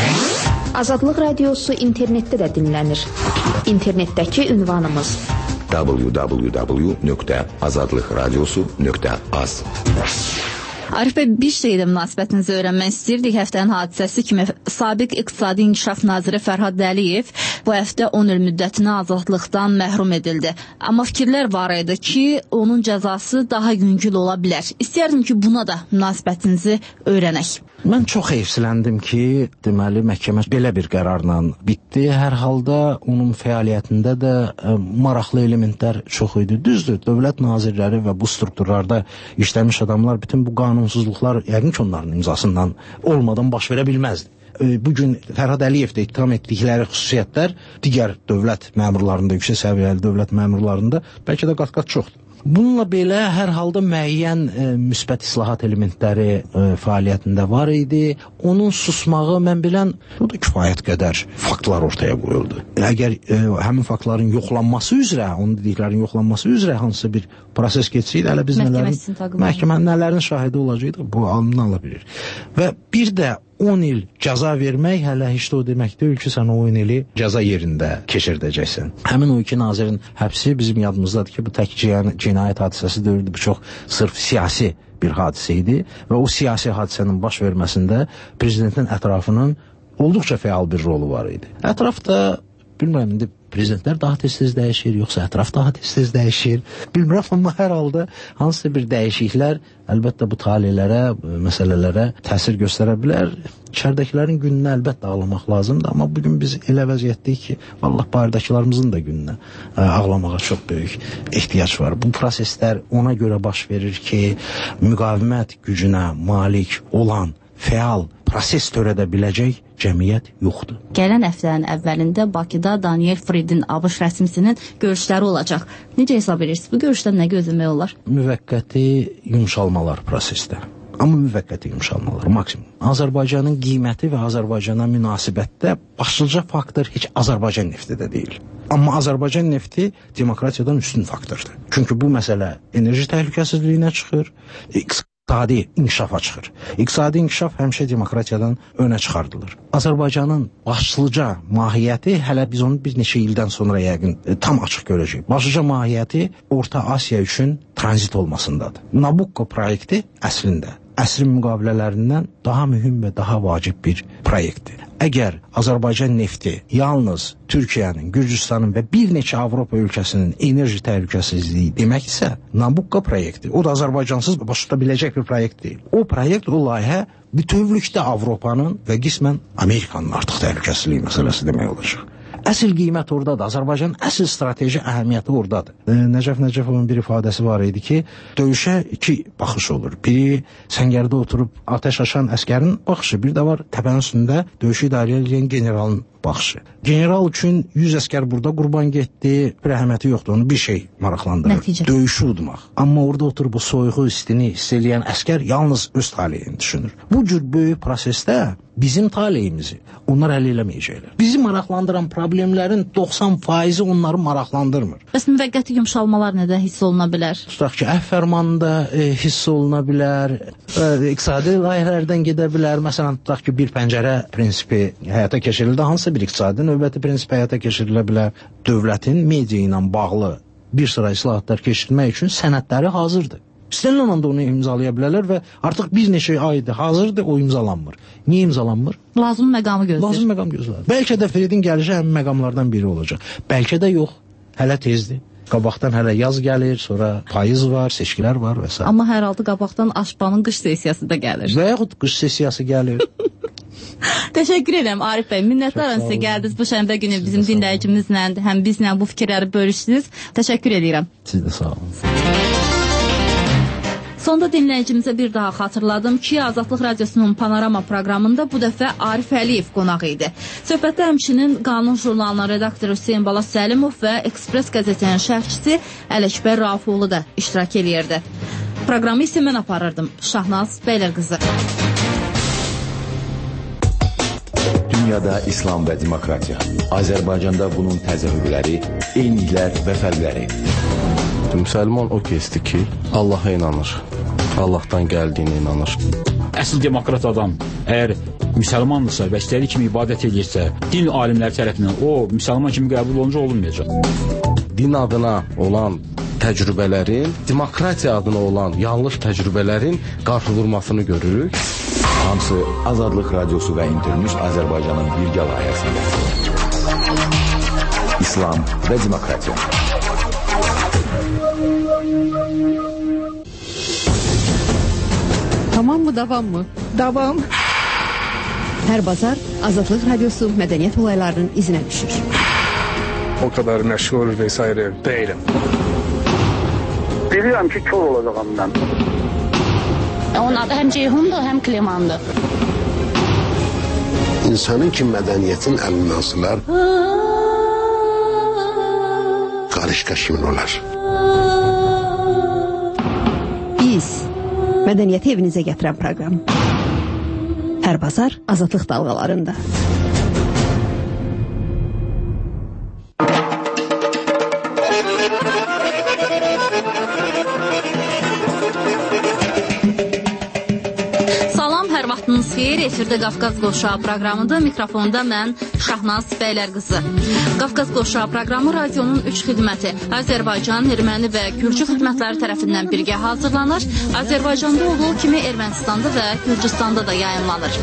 Azadlıq Radiosu internetdə də dinlənir. İnternetdəki ünvanımız w w w nöqtə azadlıq radiosu nöqtə az. Arif bəy, bir şeydə münasibətinizi öyrənmək istəyirdik. Həftənin hadisəsi kimi sabiq İqtisadi İnkişaf Naziri Fərhad Dəliyev Bu həftə on il müddətinə azadlıqdan məhrum edildi. Amma fikirlər var idi ki, onun cəzası daha yüngül ola bilər. İstəyərdim ki, buna da münasibətinizi öyrənək. Mən çox heyfsiləndim ki, deməli, məhkəmə belə bir qərarla bitdi. Hər halda onun fəaliyyətində də ə, maraqlı elementlər çox idi. Düzdür, dövlət nazirləri və bu strukturlarda işləmiş adamlar bütün bu qanunsuzluqlar yəqin ki, onların imzasından olmadan baş verə bilməzdi. Bugün Fərhad Əliyevdə ittiham etdikləri xüsusiyyətlər digər dövlət məmurlarında, yüksək səviyyəli dövlət məmurlarında bəlkə də qat-qat çoxdur. Bununla belə hər halda müəyyən e, müsbət islahat elementləri e, fəaliyyətində var idi. Onun susmağı mən bilən o da kifayət qədər faktlar ortaya qoyuldu. Əgər e, həmin faktların yoxlanması üzrə, onun dediklərinin yoxlanması üzrə hansısa bir proses keçsəydi, hələ biz nələrin, məhkəmənin nələrin şahidi olacaqdı, bu alnını ala bilir. Və bir də on il cəza vermək hələ heç də o demək deyil ki, sən on ili cəza yerində keçirdəcəksən. Həmin o iki nazirin həbsi bizim yadımızdadır ki, bu tək cinayət hadisəsi deyildi, bu çox sırf siyasi bir hadisə idi və o siyasi hadisənin baş verməsində prezidentin ətrafının olduqca fəal bir rolu var idi. Ətrafda, bilmirəm, indi prezidentlər daha tez-tez dəyişir, yoxsa ətraf daha tez-tez dəyişir, bilmirəm, amma hər halda hansısa bir dəyişiklər əlbəttə bu talelərə, məsələlərə təsir göstərə bilər. İçəridəkilərin gününü əlbəttə ağlamaq lazımdır, amma bugün biz elə vəziyyətdəyik ki, vallah bayırdakılarımızın da gününə ə, ağlamağa çox böyük ehtiyac var. Bu proseslər ona görə baş verir ki, müqavimət gücünə malik olan fəal proses törədə biləcək cəmiyyət yoxdur. Gələn həftənin əvvəlində Bakıda Daniel Fridin ABŞ rəsmisinin görüşləri olacaq. Necə hesab edirsiniz? Bu görüşdən nə gözləmək olar? Müvəqqəti yumşalmalar prosesdə. Amma müvəqqəti yumşalmalar, maksimum. Azərbaycanın qiyməti və Azərbaycana münasibətdə başlıca faktor heç Azərbaycan nefti də deyil. Amma Azərbaycan nefti demokratiyadan üstün faktordur. Çünki bu məsələ enerji təhlükəsizliyinə çıxır, İqtisadi inkişafa çıxır. İqtisadi inkişaf həmişə demokratiyadan önə çıxardılır. Azərbaycanın başlıca mahiyyəti, hələ biz onu bir neçə ildən sonra yəqin e, tam açıq görəcəyik. Başlıca mahiyyəti Orta Asiya üçün tranzit olmasındadır. Nabucco proyekti əslində əsrin müqavilələrindən daha mühüm və daha vacib bir proyektdir. Əgər Azərbaycan nefti yalnız Türkiyənin, Gürcüstanın və bir neçə Avropa ölkəsinin enerji təhlükəsizliyi demək isə, Nabucco proyekti, o da Azərbaycansız baş tuta biləcək bir proyekt deyil. O proyekt, o layihə bütövlükdə Avropanın və qismən Amerikanın artıq təhlükəsizliyi məsələsi demək olacaq. Əsl qiymət oradadır. Azərbaycanın əsl strateji əhəmiyyəti oradadır. E, Nəcəf Nəcəfovun bir ifadəsi var idi ki, döyüşə iki baxış olur. Biri səngərdə oturub atəş açan əskərin baxışı, bir də var təpənin üstündə döyüşü idarə edən generalın baxışı. General üçün yüz əskər burada qurban getdi, bir əhəmiyyəti yoxdur, onu bir şey maraqlandırır. Nəticə. Döyüşü udmaq. Amma orada oturub o soyuğu, istini hiss eləyən əskər yalnız öz taleyini düşünür. Bu cür böyük prosesdə bizim taleyimizi onlar həll eləməyəcəklər. Bizi maraqlandıran problemlərin doxsan faizi onları maraqlandırmır. Bəs müvəqqəti yumşalmalar nədə hiss oluna bilər? Tutaq ki, əf fərmanında e, hiss oluna bilər, e, iqtisadi layihələrdən gedə bilər. Məsələn, tutaq ki, bir pəncərə prinsipi həyata keçirildi, hansısa bir iqtisadi növbəti prinsip həyata keçirilə bilər. Dövlətin media ilə bağlı bir sıra islahatlar keçirmək üçün sənədləri hazırdır. İstənilən anda onu imzalaya bilərlər və artıq bir neçə aydır hazırdır, o imzalanmır. Niyə imzalanmır? Lazım məqamı gözləyir. Lazım məqam gözləyir. Bəlkə də Fridin gəlişi həmin məqamlardan biri olacaq. Bəlkə də yox, hələ tezdir. Qabaqdan hələ yaz gəlir, sonra payız var, seçkilər var və s. Amma hər halda qabaqdan Aşpanın qış sessiyası da gəlir. Və yaxud qış sessiyası gəlir. Təşəkkür edirəm Arif bəy. Minnətdaram sizə gəldiniz bu şənbə günü bizim dinləyicimizlə, həm bizlə bu fikirləri bölüşdünüz. Təşəkkür edirəm. Siz də sağ olun. Sonda dinləyicimizə bir daha xatırladım ki, Azadlıq Radiosunun Panorama proqramında bu dəfə Arif Əliyev qonaq idi. Söhbətdə həmçinin Qanun jurnalının redaktoru Hüseyin Bala Səlimov və Ekspres qəzetinin şərhçisi Ələkbər Raufoğlu da iştirak edirdi. Proqramı isə mən aparırdım. Şahnaz Bəylərqızı. Dünyada İslam və demokratiya. Azərbaycanda bunun təzahürləri, eyniliklər və fərqləri. Müsəlman o kəsdir ki, Allaha inanır. Allahdan gəldiyinə inanır. Əsl demokrat adam əgər müsəlmandırsa və istədiyi kimi ibadət edirsə, din alimləri tərəfindən o müsəlman kimi qəbul olunca olunmayacaq. Din adına olan təcrübələrin, demokratiya adına olan yanlış təcrübələrin qarşı durmasını görürük. Hamısı Azadlıq Radiosu və İnternews Azərbaycanın birgə layihəsində. İslam və demokratiya. Tamam mı, davam mı? Davam. Hər bazar Azadlıq Radiosu mədəniyyət olaylarının izinə düşür. O kadar məşhur vesaire değilim. Bilirəm ki, kör olacağım mən. Onun adı həm Ceyhundur, həm Klemandır. İnsanın ki mədəniyyətin əlindən asılar, qarışqa kimin olar? Biz mədəniyyəti evinizə gətirən proqram. Hər bazar Azadlıq dalğalarında. Salam, hər vaxtınız xeyir. Efirdə Qafqaz Qoşağı proqramında, mikrofonda mən Şahnaz Bəylər qızı. Qafqaz Qoşağı proqramı radionun üç xidməti Azərbaycan, Erməni və Gürcü xidmətləri tərəfindən birgə hazırlanır. Azərbaycanda olduğu kimi Ermənistanda və Gürcüstanda da yayınlanır.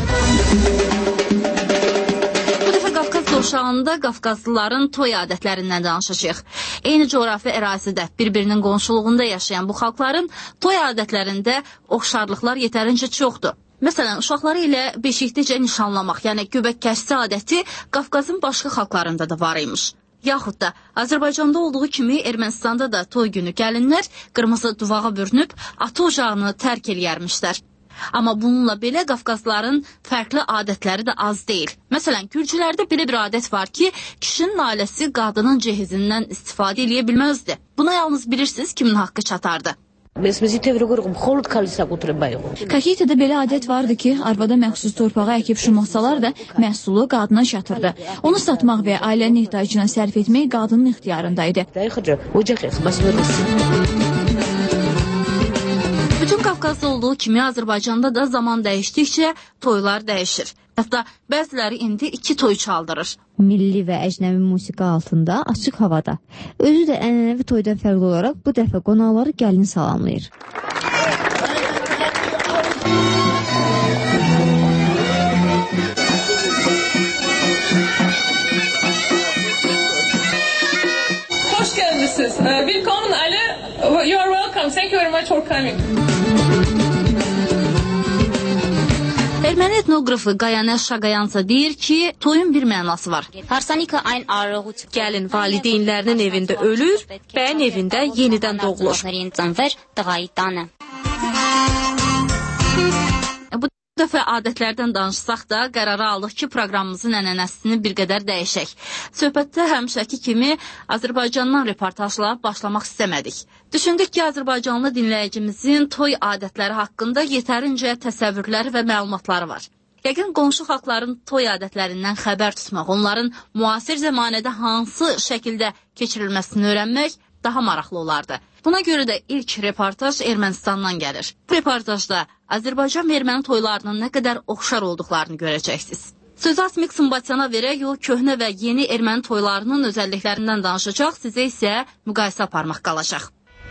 Bu dəfə Qafqaz Qoşağında Qafqazlıların toy adətlərindən danışacağıq. Eyni coğrafi ərazidə bir-birinin qonşuluğunda yaşayan bu xalqların toy adətlərində oxşarlıqlar yetərincə çoxdur. Məsələn, uşaqları ilə beşikdəcə nişanlamaq, yəni göbək kəssi adəti Qafqazın başqa xalqlarında da var imiş. Yaxud da Azərbaycanda olduğu kimi Ermənistanda da toy günü gəlinlər qırmızı duvağa bürünüb ata ocağını tərk eləyərmişlər. Amma bununla belə Qafqazların fərqli adətləri də az deyil. Məsələn, Gürcülərdə belə bir adət var ki, kişinin ailəsi qadının cehizindən istifadə eləyə bilməzdi. Buna yalnız bilirsiniz kimin haqqı çatardı. Kakitədə belə adət vardı ki, arvada məxsus torpağa əkib şumasalar da məhsulu qadına çatırdı. Onu satmaq və ailənin ehtiyacına sərf etmək qadının ixtiyarındaydı. Bütün Qafqazda olduğu kimi Azərbaycanda da zaman dəyişdikcə toylar dəyişir. Hətta bəziləri indi iki toy çaldırır. Milli və əcnəbi musiqi altında, açıq havada. Özü də ənənəvi toydan fərqli olaraq bu dəfə qonaqları gəlin salamlayır. Hoş geldiniz. Willkommen alle. You are welcome. Thank you very much for coming. Erməni etnoqrafı Qayanə Şaqayansa deyir ki, toyun bir mənası var. Gəlin valideynlərinin evində ölür, bəyin evində yenidən doğulur. Bu dəfə adətlərdən danışsaq da qərara aldıq ki, proqramımızın ənənəsini bir qədər dəyişək. Söhbətdə həmişəki kimi Azərbaycandan reportajla başlamaq istəmədik. Düşündük ki, Azərbaycanlı dinləyicimizin toy adətləri haqqında yetərincə təsəvvürləri və məlumatları var. Yəqin qonşu xalqların toy adətlərindən xəbər tutmaq, onların müasir zəmanədə hansı şəkildə keçirilməsini öyrənmək daha maraqlı olardı. Buna görə də ilk reportaj Ermənistandan gəlir. Bu reportajda Azərbaycan və erməni toylarının nə qədər oxşar olduqlarını görəcəksiniz. Sözü Asmik Sımbatyana verək, o köhnə və yeni erməni toylarının özəlliklərindən danışacaq, sizə isə müqayisə aparmaq qalacaq.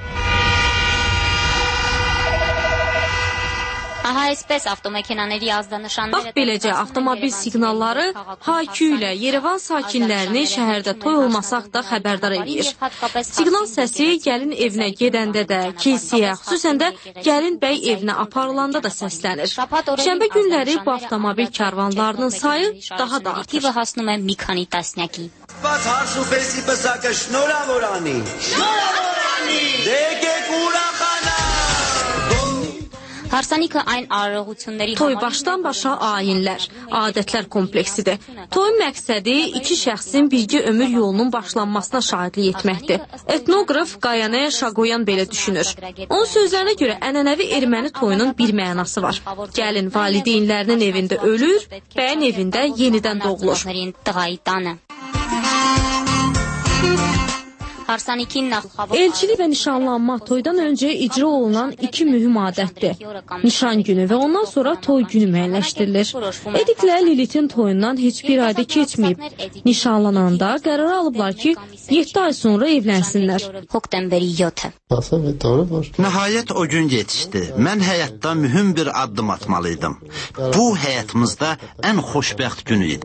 Bax beləcə avtomobil siqnalları Hakü ilə Yerevan sakinlərini şəhərdə toy olmasaq da xəbərdar edir. Siqnal səsi gəlin evinə gedəndə də, kilsəyə, xüsusən də gəlin bəy evinə aparılanda da səslənir. Şənbə günləri bu avtomobil karvanlarının sayı daha da artır. Toy başdan başa ayinlər, adətlər kompleksidir. Toy məqsədi iki şəxsin birgə ömür yolunun başlanmasına şahidlik etməkdir. Etnoqraf Qayanə Şaqoyan belə düşünür. Onun sözlərinə görə ənənəvi erməni toyunun bir mənası var. Gəlin valideynlərinin evində ölür, bəyin evində yenidən doğulur. Elçilik və nişanlanma toydan öncə icra olunan iki mühüm adətdir. Nişan günü və ondan sonra toy günü müəyyənləşdirilir. Ediklə Lilitin toyundan heç bir ayda keçməyib. Nişanlananda qərar alıblar ki, yeddi ay sonra evlənsinlər. Nəhayət o gün yetişdi. Mən həyatda mühüm bir addım atmalıydım. Bu həyatımızda ən xoşbəxt günü idi.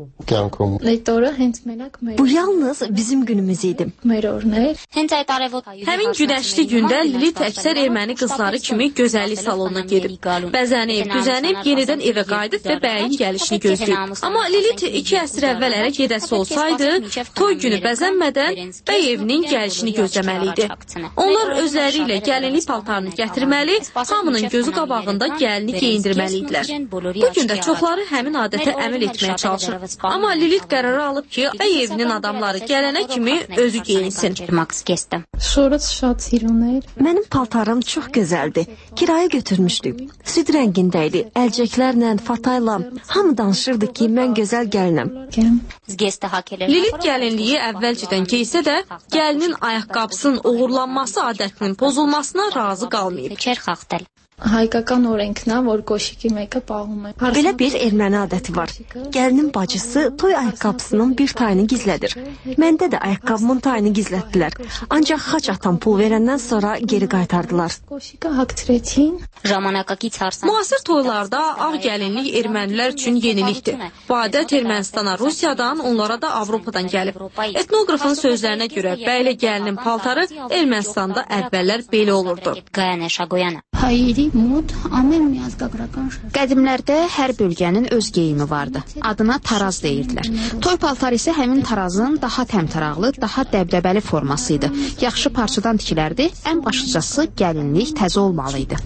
Bu yalnız bizim günümüz idi. Həmin günəşli gündə Lilit əksər erməni qızları kimi gözəllik salonuna gedib. Bəzənib, düzənib, yenidən evə qayıdıb və bəyin gəlişini gözləyib. Amma Lilit iki əsr əvvəl ərə gedəsi olsaydı, toy günü bəzənmədən bəy evinin gəlişini gözləməli idi. Onlar özləri ilə gəlinlik paltarını gətirməli, hamının gözü qabağında gəlini geyindirməli idilər. Bugün də çoxları həmin adətə əməl etməyə çalışır. Amma Lilit qərarı alıb ki, bəy evinin adamları gələnə kimi özü geyinsin. Mənim paltarım çox gözəldir. Kirayə götürmüşdük. Süd rəngindəydi. Əlcəklərlə, fatayla. Hamı danışırdı ki, mən gözəl gəlinəm. Lilit gəlinliyi əvvəlcədən geysə də, gəlinin ayaqqabısının uğurlanması adətinin pozulmasına razı qalmayıb. Հայկական օրենքն է, որ կոշիկի մեկը պահում է. Belə bir erməni adəti var. Gəlinin bacısı toy ayaqqabısının bir tayını gizlədir. Məndə də ayaqqabımın tayını gizlətdilər. Ancaq xaç atan pul verəndən sonra geri qaytardılar. Müasir toylarda ağ gəlinlik ermənilər üçün yenilikdir. Bu adət Ermənistana Rusiyadan, onlara da Avropadan gəlib. Etnoqrafın sözlərinə görə bəylə gəlinin paltarı Ermənistanda əvvəllər belə olurdu. Qədimlərdə hər bölgənin öz geyimi vardı. Adına taraz deyirdilər. Toy paltarı isə həmin tarazın daha təmtəraqlı, daha dəbdəbəli forması idi. Yaxşı parçadan tikilərdi, ən başlıcası gəlinlik təzə olmalı idi.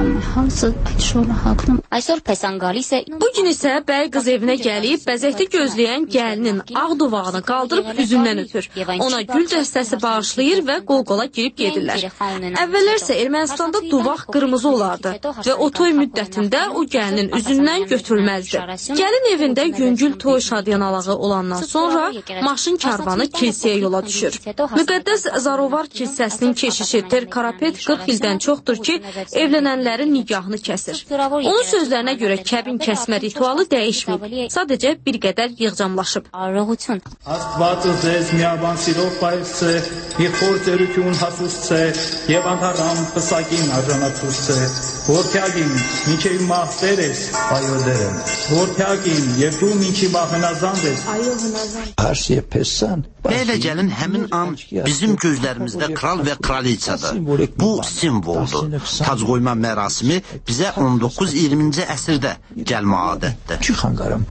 Bugün isə bəy qız evinə gəlib, bəzəkdə gözləyən gəlinin ağ duvağını qaldırıb üzündən öpür. Ona gül dəstəsi bağışlayır və qol-qola girib gedirlər. Əvvəllər isə Ermənistanda duvaq qırmızı olardı və o toy müddətində o gəlinin üzündən götürülməzdi. Gəlin evində yüngül toy şadyanalığı olandan sonra maşın karvanı kilsəyə yola düşür. Müqəddəs Zarovar kilsəsinin keşişi Ter Karapet qırx ildən çoxdur ki, evlənənlərin nigahını kəsir. Onun sözlərinə görə kəbin kəsmə ritualı dəyişməyib, sadəcə bir qədər yığcamlaşıb. Աստված ձեզ միաբան սիրով պայծե, մի խոր ծերություն հասուցցե եւ անդառամ պսակին արժանացուցցե, որթյագին մինչեւ մահտեր ես, այո դերեմ, որթյագին եւ դու մինչի մահնազանդ ես, այո հնազանդ։ Bəylə gəlin həmin an bizim gözlərimizdə kral və kraliçadır. Bu simvoldur. Tac qoyma mərasimi bizə on doqquz iyirminci əsrdə gəlmə adətdir.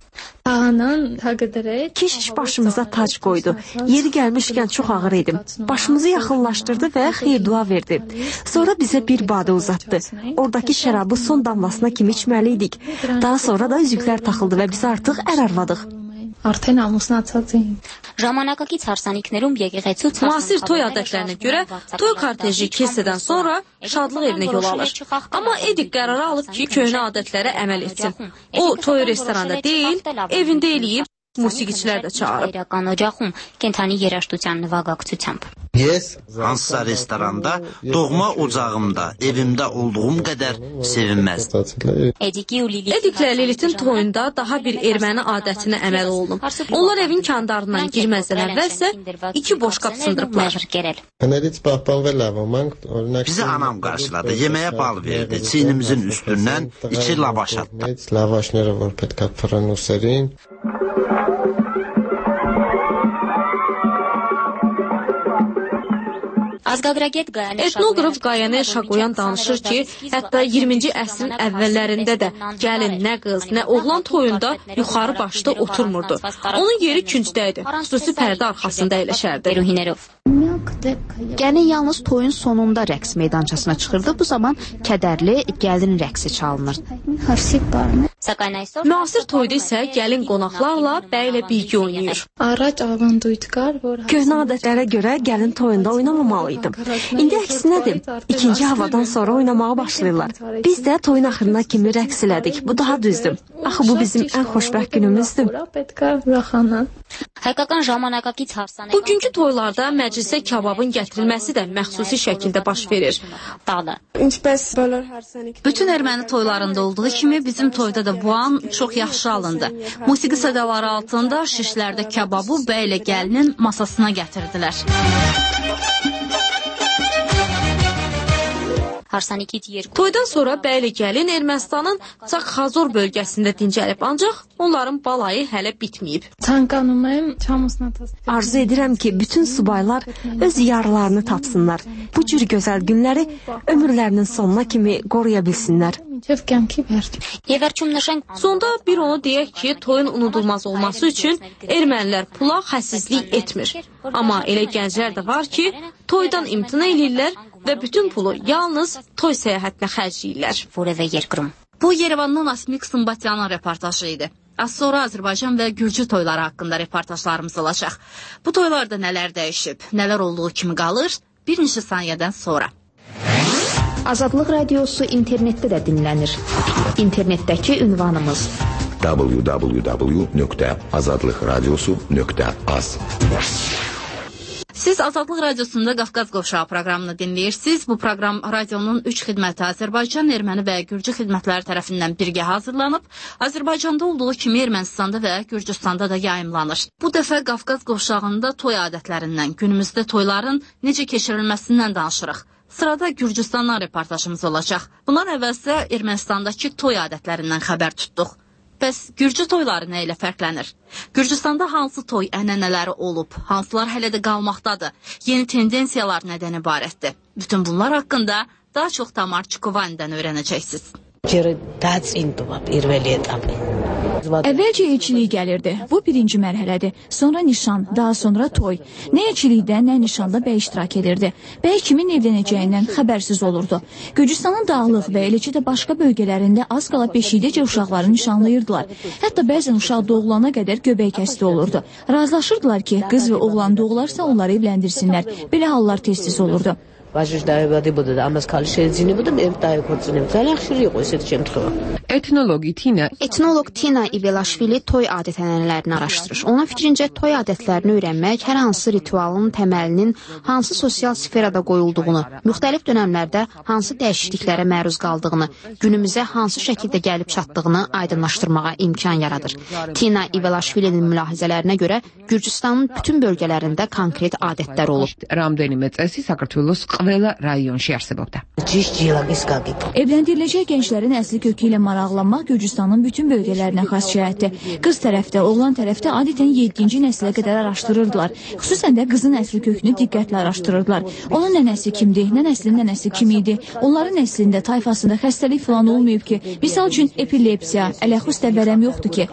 Keşiş başımıza tac qoydu. Yeri gəlmişkən çox ağır idim. Başımızı yaxınlaşdırdı və xeyir dua verdi. Sonra bizə bir badə uzatdı. Oradakı şərabı son damlasına kimi içməli idik. Daha sonra da üzüklər taxıldı və biz artıq ər arvadıq. Արդեն ամուսնացած էին։ Ժամանակակից հարսանիքներում եկեղեցու Müasir toy adətlərinə görə toy korteji kilsədən sonra şadlıq evinə yol alır. Amma Edik qərarı alıb ki, köhnə adətlərə əməl etsin. O toy restoranda deyil, evində eləyib musiqiçilər də çağırıb. Կենթանի երաժշտության նվագակցությամբ։ Hansısa restoranda, doğma ocağımda, evimdə olduğum qədər sevinməzdim. Ediklə Lilitin toyunda daha bir erməni adətinə əməl olunub. Onlar evin kandarından girməzdən əvvəlsə iki boşqab sındırıblar. Bizi anam qarşıladı, yeməyə bal verdi, çiynimizin üstündən iki lavaş atdı. Etnoqraf Qayanel Şagoyan danışır ki, hətta iyirminci əsrin əvvəllərində də gəlin nə qız, nə oğlan toyunda yuxarı başda oturmurdu. Onun yeri küncdə idi, xüsusi pərdə arxasında əyləşərdi. Gəlin yalnız toyun sonunda rəqs meydançasına çıxırdı. Bu zaman kədərli gəlin rəqsi çalınır. Müasir toyda isə gəlin qonaqlarla bəylə birgə oynayır. Köhnə adətlərə görə gəlin toyunda oynamamalıydım. İndi əksinədir. İkinci havadan sonra oynamağa başlayırlar. Biz də toyun axırına kimi rəqs elədik. Bu daha düzdür. Axı bu bizim ən xoşbəxt günümüzdür. Bugünkü toylarda məclisə kababın gətirilməsi də məxsusi şəkildə baş verir. Bütün erməni toylarında olduğu kimi bizim toyda da bu an çox yaxşı alındı. Musiqi sədaları altında şişlərdə kababı bəylə gəlinin masasına gətirdilər. Toydan sonra bəyli gəlin Ermənistanın Çaxazor bölgəsində dincəlib, ancaq onların balayı hələ bitməyib. Arzu edirəm ki, bütün subaylar öz yarlarını tapsınlar. Bu cür gözəl günləri ömürlərinin sonuna kimi qoruya bilsinlər. Sonda bir onu deyək ki, toyun unudulmaz olması üçün ermənilər pula xəsislik etmir. Amma elə gənclər də var ki, toydan imtina edirlər və bütün pulu yalnız toy səyahətinə xərcləyirlər. Bu Yerevandan Asmik Sımbatyanın reportajı idi. Az sonra Azərbaycan və Gürcü toyları haqqında reportajlarımız olacaq. Bu toylarda nələr dəyişib, nələr olduğu kimi qalır, bir neçə saniyədən sonra. Azadlıq radiosu internetdə də dinlənir. İnternetdəki ünvanımız w w w nöqtə azadlıq radiosu nöqtə az. Siz Azadlıq Radiosunda Qafqaz Qovşağı proqramını dinləyirsiniz. Bu proqram radionun üç xidməti Azərbaycan, Erməni və Gürcü xidmətləri tərəfindən birgə hazırlanıb. Azərbaycanda olduğu kimi Ermənistanda və Gürcüstanda da yayımlanır. Bu dəfə Qafqaz Qovşağında toy adətlərindən, günümüzdə toyların necə keçirilməsindən danışırıq. Sırada Gürcüstandan reportajımız olacaq. Bundan əvvəlsə Ermənistandakı toy adətlərindən xəbər tutduq. Bəs Gürcü toyları nə ilə fərqlənir? Gürcüstanda hansı toy ənənələri olub, hansılar hələ də qalmaqdadır? Yeni tendensiyalar nədən ibarətdir? Bütün bunlar haqqında daha çox Tamar Çukovani'dən öyrənəcəksiniz. Əvvəlcə elçilik gəlirdi. Bu birinci mərhələdir. Sonra nişan, daha sonra toy. Nə elçilikdə, nə nişanda bəy iştirak edirdi. Bəy kimin evlənəcəyindən xəbərsiz olurdu. Gürcüstanın dağlıq və eləcə də başqa bölgələrində az qala beşikdəcə uşaqları nişanlayırdılar. Hətta bəzən uşaq doğulana qədər göbək kəsdi olurdu. Razılaşırdılar ki, qız və oğlan doğularsa onları evləndirsinlər. Belə hallar tez-tez olurdu. Etnoloq Tina İvelaşvili toy adət-ənənələrini araşdırır. Onun fikrincə toy adətlərini öyrənmək hər hansı ritualın təməlinin hansı sosial sferada qoyulduğunu, müxtəlif dönəmlərdə hansı dəyişikliklərə məruz qaldığını, günümüzə hansı şəkildə gəlib çatdığını aydınlaşdırmağa imkan yaradır. Tina İvelaşvilinin mülahizələrinə görə Gürcüstanın bütün bölgələrində konkret adətlər olub. Evləndiriləcək gənclərin əsli kökü ilə maraqlanmaq Gürcüstanın bütün bölgələrinə xas şəhətdir. Qız tərəfdə, oğlan tərəfdə adətən yeddinci nəslə qədər araşdırırdılar. Xüsusən də qızın əsli kökünü diqqətlə araşdırırdılar. Onun nənəsi kimdir, nənəsinin nənəsi kim idi, onların nəslində, tayfasında xəstəlik falan olmayıb ki, misal üçün epilepsiya, ələxüstə vərəm yoxdur ki.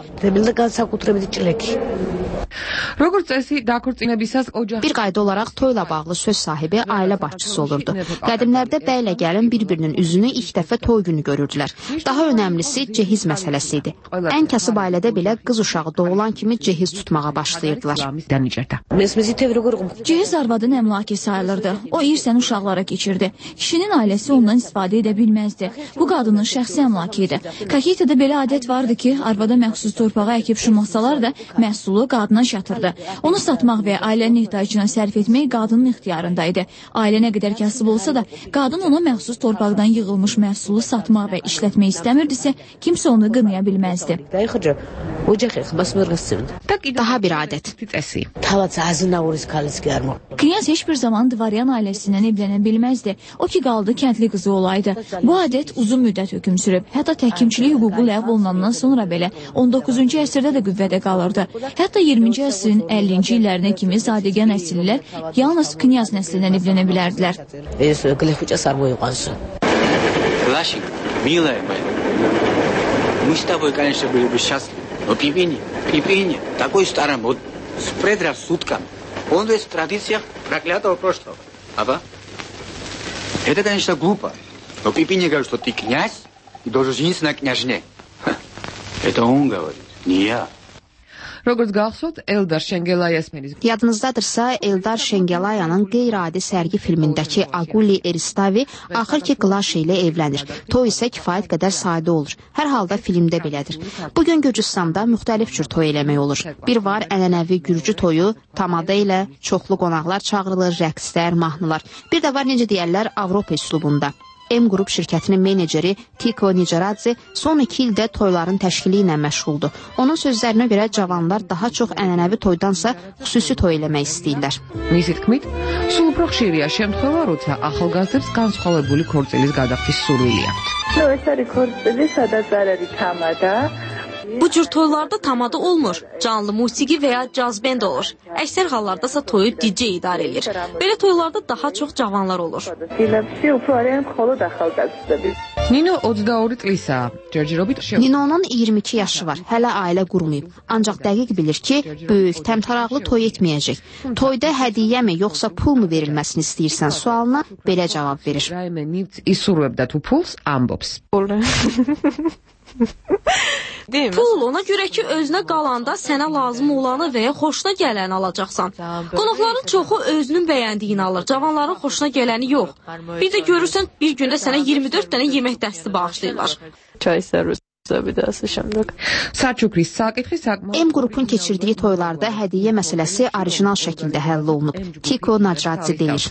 Bir qayda olaraq toyla bağlı söz sahibi ailə başçısı olurdu. Qədimlərdə bəylə gəlin bir-birinin üzünü ilk dəfə toy günü görürdülər. Daha önəmlisi cehiz məsələsi idi. Ən kasıb ailədə belə qız uşağı doğulan kimi cehiz tutmağa başlayırdılar. Cehiz arvadın əmlaki sayılırdı. O irsən uşaqlara keçirdi. Kişinin ailəsi ondan istifadə edə bilməzdi. Bu qadının şəxsi əmlaki idi. Kakitədə belə adət vardı ki, arvada məxsus torpağa əkib şumlasalar da məhsulu qadına çatırdı. Onu satmaq və ailənin ehtiyacına sərf etmək qadının ixtiyarındaydı. Ailə nə qədər kasıb olsa da, qadın ona məxsus torpaqdan yığılmış məhsulu satmaq və işlətmək istəmirdisə, kimsə onu qınaya bilməzdi. Daha bir adət. Knyaz heç bir zaman Dvaryan ailəsindən evlənə bilməzdi. O ki qaldı kəndli qızı olaydı. Bu adət uzun müddət hökm sürüb. Hətta təhkimçilik hüququ ləğv olunandan sonra belə on doqquzuncu əsrdə də qüvvədə qalırdı. Hətta iyirminci əsrin əllinci illərinə kimi zadəgə nəsillər yalnız knyaz nəslindən evlənə bilərdilər. Милая моя, мы с тобой, конечно, были бы счастливы, но Пипини, Пипини, такой старый, вот с предрассудком, он весь в традициях проклятого прошлого. Аба? Это, конечно, глупо, но Пипини говорит, что ты князь и должен жениться на княжне. Ха. Это он говорит, не я. Როგორც გახსოვთ, Eldar Şengelayasmenis. Yadınızdadırsa, Eldar Şengelayanın qeyri-adi sərgi filmindəki Aguli Eristavi axır ki Qlaşe ilə evlənir. Toy isə kifayət qədər sadə olur. Hər halda filmdə belədir. Bugün Gürcüstanda müxtəlif cür toy eləmək olur. Bir var ənənəvi Gürcü toyu, tamada ilə çoxlu qonaqlar çağırılır, rəqslər, mahnılar. Bir də var necə deyərlər Avropa üslubunda. M Qrup şirkətinin meneceri Tiko Nicaradze son iki ildə toyların təşkili ilə məşğuldur. Onun sözlərinə görə cavanlar daha çox ənənəvi toydansa xüsusi toy eləmək istəyirlər. Მისი თქმით, სულ უფრო ხშირია შემთხვევა, როცა ახალგაზრდებს განსხვავებული ქორწილის გადახდის სურვილი აქვთ. ნუ ეს არის ქორწილი, სადაც არ არის თამადა. Bu cür toylarda tamada olmur. Canlı musiqi və ya caz bend olur. Əksər hallarda isə toyu D J idarə edir. Belə toylarda daha çox cavanlar olur. Nino otuz iki წლისაა. ჯერჯერობით Nino'nun iyirmi iki yaşı var. Hələ ailə qurmayıb. Ancaq dəqiq bilir ki, böyük, təmtaraqlı toy etməyəcək. Toyda hədiyyəmi yoxsa pul mu verilməsini istəyirsən sualına belə cavab verir. ისურვებდა თუ pulს ამბობს. Pul ona görə ki, özünə qalanda sənə lazım olanı və ya xoşuna gələni alacaqsan. Qonaqların çoxu özünün bəyəndiyini alır, cavanların xoşuna gələni yox. Bir də görürsən, bir gündə sənə iyirmi dörd dənə yemək dəsti bağışlayırlar. Çay servis. M Qrupun keçirdiyi toylarda hədiyyə məsələsi orijinal şəkildə həll olunub. Tiko Nicaradze deyir.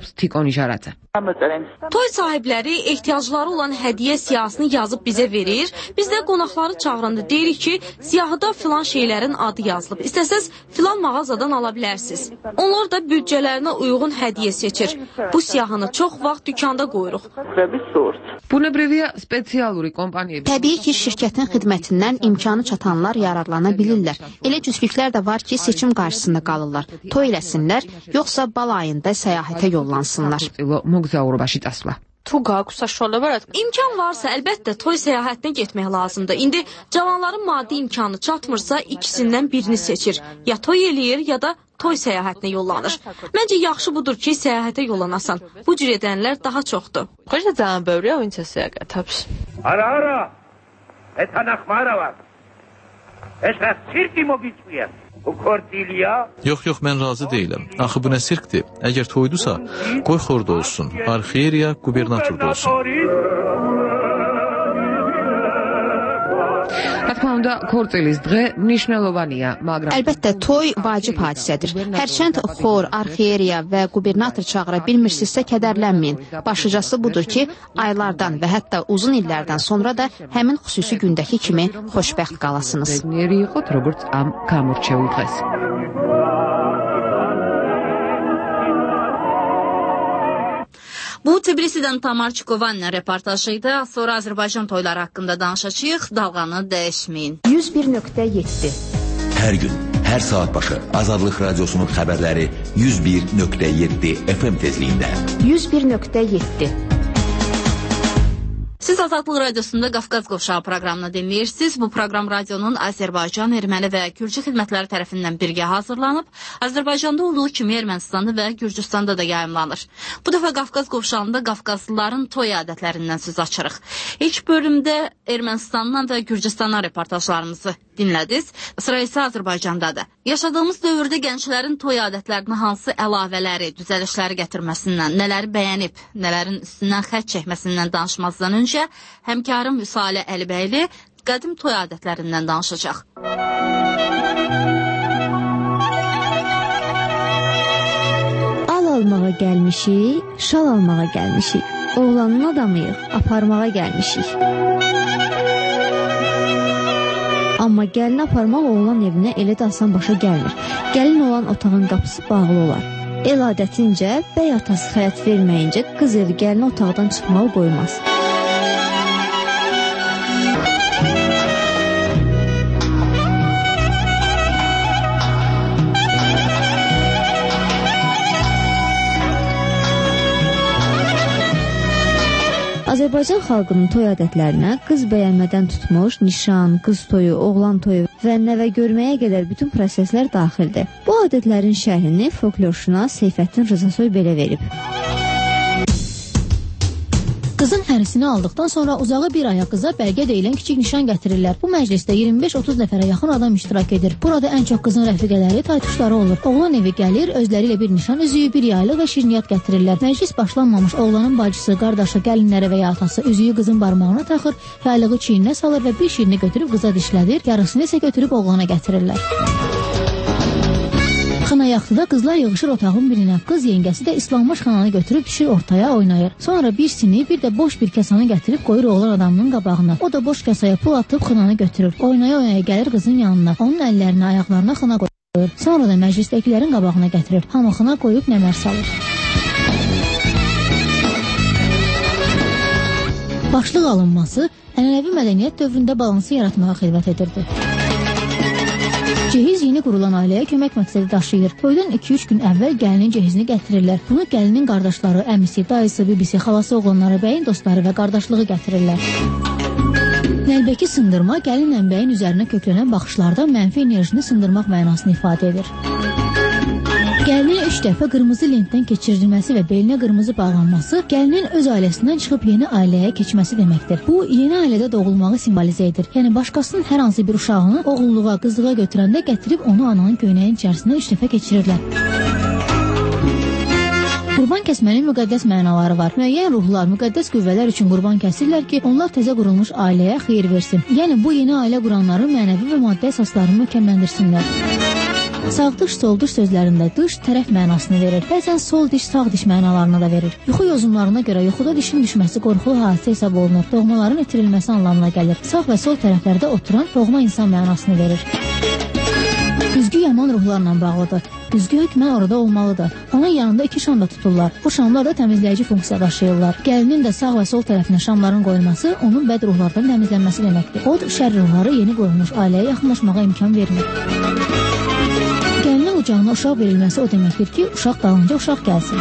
Toy sahibləri ehtiyacları olan hədiyyə siyahısını yazıb bizə verir. Biz də qonaqları çağıranda deyirik ki, siyahıda filan şeylərin adı yazılıb. İstəsəz filan mağazadan ala bilərsiniz. Onlar da büdcələrinə uyğun hədiyyə seçir. Bu siyahını çox vaxt dükanda qoyuruq. Təbii ki, şirkətin xidmətindən imkanı çatanlar yararlana bilirlər. Elə cütlüklər də var ki, seçim qarşısında qalırlar. Toy eləsinlər, yoxsa bal ayında səyahətə yollansınlar. İmkan varsa, əlbəttə, toy səyahətinə getmək lazımdır. İndi cavanların maddi imkanı çatmırsa, ikisindən birini seçir. Ya toy eləyir, ya da toy səyahətinə yollanır. Məncə yaxşı budur ki, səyahətə yollanasan. Bu cür edənlər daha çoxdur. Ara ara, etanaxmara var. Eşrə sirki mo geçməyəm. Bu kortiliya... Yox, yox, mən razı deyiləm. Axı bu nə sirkdir? Əgər toydusa, qoy xorda olsun. Arxiyeriya qubernatorda olsun. Əlbəttə, toy vacib hadisədir. Hərçənd xor, arxiyeriya və qubernator çağıra bilmirsinizsə kədərlənməyin. Başlıcası budur ki, aylardan və hətta uzun illərdən sonra da həmin xüsusi gündəki kimi xoşbəxt qalasınız. Bu Tbilisidən Tamar Çikovanın reportajıydı. Sonra Azərbaycan toyları haqqında danışacağıq. Dalğanı dəyişməyin. yüz bir nöqtə yeddi. Hər gün, hər saat başı Azadlıq Radiosunun xəbərləri yüz bir nöqtə yeddi F M tezliyində. yüz bir nöqtə yeddi. Siz Azadlıq Radiosunda Qafqaz Qovşağı proqramını dinləyirsiniz. Bu proqram radionun Azərbaycan, Erməni və Gürcü xidmətləri tərəfindən birgə hazırlanıb. Azərbaycanda olduğu kimi Ermənistanda və Gürcüstanda da yayımlanır. Bu dəfə Qafqaz Qovşağında Qafqazlıların toy adətlərindən söz açırıq. İlk bölümdə Ermənistandan və Gürcüstandan reportajlarımızı dinlədiniz. Sıra isə Azərbaycandadır. Yaşadığımız dövrdə gənclərin toy adətlərini hansı əlavələri, düzəlişləri gətirməsindən, nələri bəyənib, nələrin üstündən xətt çəkməsindən danışmazdan öncə həmkarım Vüsalə Əlibəyli qədim toy adətlərindən danışacaq. Al almağa gəlmişik, şal almağa gəlmişik. Oğlanın adamıyıq, aparmağa gəlmişik. Amma gəlin aparmaq oğlan evinə elə də asan başa gəlmir. Gəlin olan otağın qapısı bağlı olar. El adətincə, bəy atası xələt verməyincə qız evi gəlin otaqdan çıxmağı qoymaz. Azərbaycan xalqının toy adətlərinə qız bəyənmədən tutmuş, nişan, qız toyu, oğlan toyu və nəvə görməyə qədər bütün proseslər daxildir. Bu adətlərin şərhini folklorşünas Seyfəddin Rızasoy belə verib. Qızın hər vəsiqəsini aldıqdan sonra uzağı bir aya qıza bəlgə deyilən kiçik nişan gətirirlər. Bu məclisdə iyirmi beş otuz nəfərə yaxın adam iştirak edir. Burada ən çox qızın rəfiqələri, taytuşları olur. Oğlan evi gəlir, özləri ilə bir nişan üzüyü, bir yaylıq və şirniyyat gətirirlər. Məclis başlanmamış oğlanın bacısı, qardaşı, gəlinləri və ya atası üzüyü qızın barmağına taxır, yaylığı çiyninə salır və bir şirini götürüb qıza dişlədir, yarısını isə götürüb oğlana gətirirlər. Xına yaxtıda qızlar yığışır otağın birinə. Qız yengəsi də islanmış xananı götürüb pişir ortaya oynayır. Sonra bir sini, bir də boş bir kasanı gətirib qoyur oğlan adamının qabağına. O da boş kasaya pul atıb xınanı götürür. Oynaya-oynaya gəlir qızın yanına. Onun əllərini, ayaqlarına xına qoyur. Sonra da məclisdəkilərin qabağına gətirir. Hamı xına qoyub nəmər salır. Başlıq alınması ənənəvi mədəniyyət dövründə balansı yaratmağa xidmət edirdi. Cehiz yeni qurulan ailəyə kömək məqsədi daşıyır. Toydan iki üç gün əvvəl gəlinin cehizini gətirirlər. Bunu gəlinin qardaşları, əmisi, dayısı, bibisi, xalası, oğlanları, bəyin dostları və qardaşlığı gətirirlər. Nəlbəki sındırma gəlinlə bəyin üzərinə köklənən baxışlarda mənfi enerjini sındırmaq mənasını ifadə edir. Gəlinin üç dəfə qırmızı lentdən keçirilməsi və belinə qırmızı bağlanması gəlinin öz ailəsindən çıxıb yeni ailəyə keçməsi deməkdir. Bu, yeni ailədə doğulmağı simvolizə edir. Yəni, başqasının hər hansı bir uşağını oğulluğa, qızlığa götürəndə gətirib onu ananın köynəyin içərisindən üç dəfə keçirirlər. Qurban kəsmənin müqəddəs mənaları var. Müəyyən ruhlar, müqəddəs qüvvələr üçün qurban kəsirlər ki, onlar təzə qurulmuş ailəyə xeyir versin. Yəni, bu yeni ailə quranların mənəvi və maddi əsaslarını mükəmməldirsinlər. Sağ dış, sol dış sözlərində dış tərəf mənasını verir. Bəzən sol diş, sağ diş mənalarını da verir. Yuxu yozumlarına görə yuxuda dişin düşməsi qorxulu hadisə hesab olunur. Doğmaların itirilməsi anlamına gəlir. Sağ və sol tərəflərdə oturan doğma insan mənasını verir. Güzgü yaman ruhlarla bağlıdır. Güzgü hökmən orada olmalıdır. Onun yanında iki şam da tuturlar. Bu şamlar da təmizləyici funksiya daşıyırlar. Gəlinin də sağ və sol tərəfinə şamların qoyulması onun bəd ruhlardan təmizlənməsi deməkdir. Od, şər ruhları yeni qoyulmuş ailəyə yaxınlaşmağa imkan vermir. Gəlinin ucağına uşaq verilməsi o deməkdir ki, uşaq dalınca uşaq gəlsin.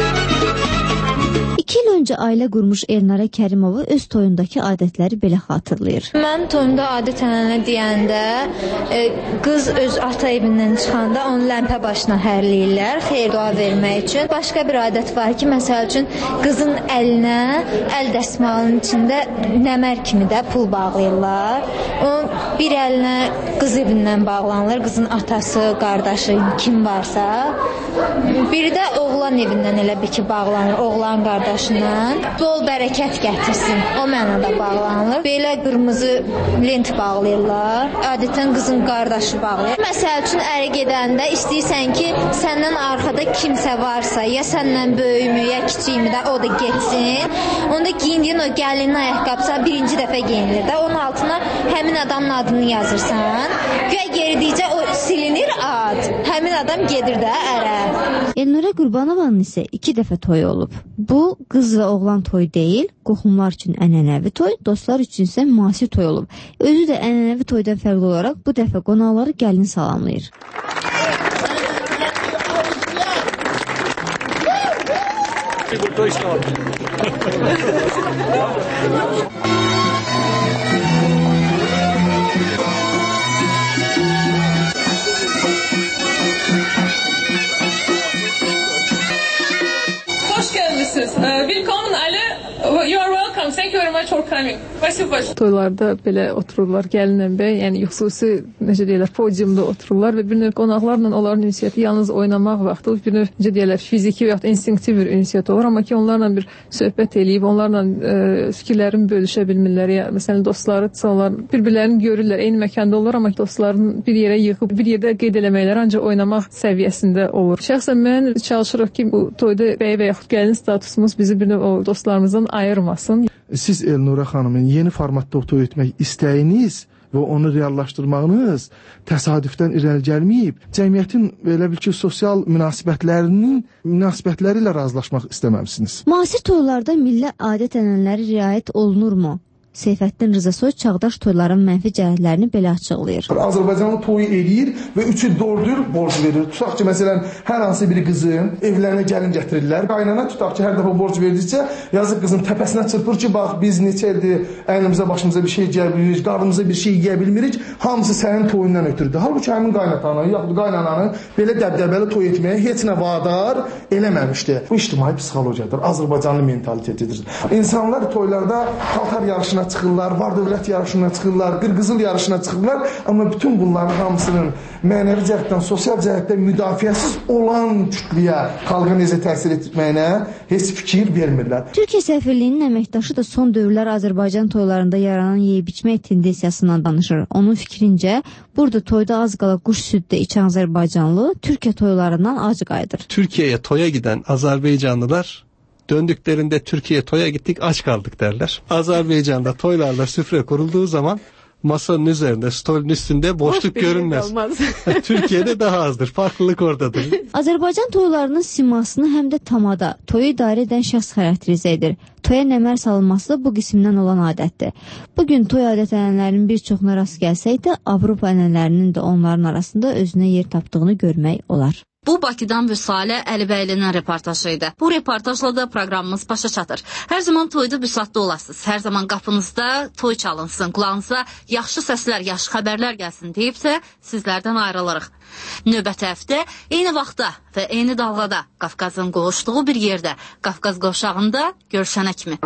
İki il öncə ailə qurmuş Elnara Kərimova öz toyundakı adətləri belə xatırlayır. Mənim toyumda adət-ənənə deyəndə e, qız öz ata evindən çıxanda onu ləmpə başına hərləyirlər, xeyir dua vermək üçün. Başqa bir adət var ki, məsəl üçün qızın əlinə, əl dəsmalının içində nəmər kimi də pul bağlayırlar. Onun bir əlinə qız evindən bağlanılır, qızın atası, qardaşı, kim varsa. Biri də oğlan evindən elə bir ki, bağlanır, oğlan qardaşından. Bol bərəkət gətirsin, o mənada bağlanılır. Belə qırmızı lent bağlayırlar, adətən qızın qardaşı bağlayır. Məsəl üçün ərə gedəndə istəyirsən ki, səndən arxada kimsə varsa, ya səndən böyümü, ya kiçiyimi də o da getsin. Onda giyindiyin o gəlinin ayaqqabısı birinci dəfə geyinilir də, onun altına həmin adamın adını yazırsan. Güya geridikcə o silinir ad, həmin adam gedir də ərə. Elnura Qurbanovanın isə iki dəfə toyu olub. Bu, qız və oğlan toyu deyil, qohumlar üçün ənənəvi toy, dostlar üçün isə müasir toy olub. Özü də ənənəvi toydan fərqli olaraq bu dəfə qonaqları gəlini salamlayır. Hoş gelmişsiniz. Willkommen alle. You are welcome. Thank you very much for coming. Спасибо. Toylarda belə otururlar gəlinlə bəy, yəni xüsusi necə deyirlər, podiumda otururlar və bir növ qonaqlarla onların ünsiyyəti yalnız oynamaq vaxtı bir növ necə deyirlər, fiziki və ya instinktiv bir ünsiyyət olur, amma ki onlarla bir söhbət eləyib, onlarla e, fikirlərini bölüşə bilmirlər. Ya, məsələn dostları, onlar bir-birlərini görürlər, eyni məkanda olur, amma dostların bir yerə yığıb bir yerdə qeyd eləməkləri ancaq oynamaq səviyyəsində olur. Şəxsən mən çalışırıq ki, bu toyda bəy və yaxud gəlin statusumuz bizi bir növ o dostlarımızdan ayırmasın. Siz Elnura xanımın yeni formatda toy etmək istəyiniz və onu reallaşdırmağınız təsadüfdən irəli gəlməyib, cəmiyyətin elə bil ki, sosial münasibətlərinin münasibətləri ilə razılaşmaq istəməmsiniz. Müasir toylarda milli adət-ənənələri riayət olunurmu? Seyfəddin Rızasoy çağdaş toyların mənfi cəhətlərini belə açıqlayır. Azərbaycanlı toyu eləyir və üç il dördür borc verir. Tutaq ki, məsələn, hər hansı bir qızın evlərinə gəlin gətirirlər. Qaynana tutaq ki, hər dəfə borc verdikcə yazıq qızın təpəsinə çırpır ki, bax biz neçə ildir əynimizə başımıza bir şey gəyə bilmirik, qarnımıza bir şey yeyə bilmirik. Hamısı sənin toyundan ötürüdür. Halbuki həmin qaynatanı, yaxud qaynananı belə dəbdəbəli toy etməyə heç nə vadar eləməmişdi. Bu ictimai psixologiyadır, Azərbaycanlı mentalitetidir. İnsanlar toylarda paltar yarışına çıxırlar, var-dövlət yarışına çıxırlar, qırqızıl yarışına çıxırlar, amma bütün bunların hamısının mənəvi cəhətdən, sosial cəhətdən müdafiəsiz olan kütləyə, xalqa necə təsir etməyinə heç fikir vermirlər. Türkiyə səfirliyinin əməkdaşı da son dövrlər Azərbaycan toylarında yaranan yeyib-içmək tendensiyasından danışır. Onun fikrincə, burada toyda az qala quş süddə içən Azərbaycanlı Türkiyə toylarından ac qayıdır. Türkiye'ye toya giden Azerbaycanlılar döndüklerinde Türkiye'ye toya gittik aç kaldık derler. Azerbaycan'da toylarda süfre kurulduğu zaman masanın üzerinde, stolun üstünde boşluk görünmez. Türkiye'de daha azdır. Farklılık oradadır. Azərbaycan toylarının simasını həm də tamada, toyu idarə edən şəxs xarakterizə edir. Toya nəmər salınması da bu qismdən olan adətdir. Bugün toy adət-ənənələrinin bir çoxuna rast gəlsək də, Avropa ənənələrinin də onların arasında özünə yer tapdığını görmək olar. Bu Bakıdan Vüsalə Əlibəylinin reportajı idi. Bu reportajla da proqramımız başa çatır. Hər zaman toyda büsatda olasınız. Hər zaman qapınızda toy çalınsın, qulağınıza yaxşı səslər, yaxşı xəbərlər gəlsin deyibsə, sizlərdən ayrılırıq. Növbəti həftə eyni vaxtda və eyni dalğada Qafqazın qovuşduğu bir yerdə, Qafqaz qovşağında görüşənə kimi.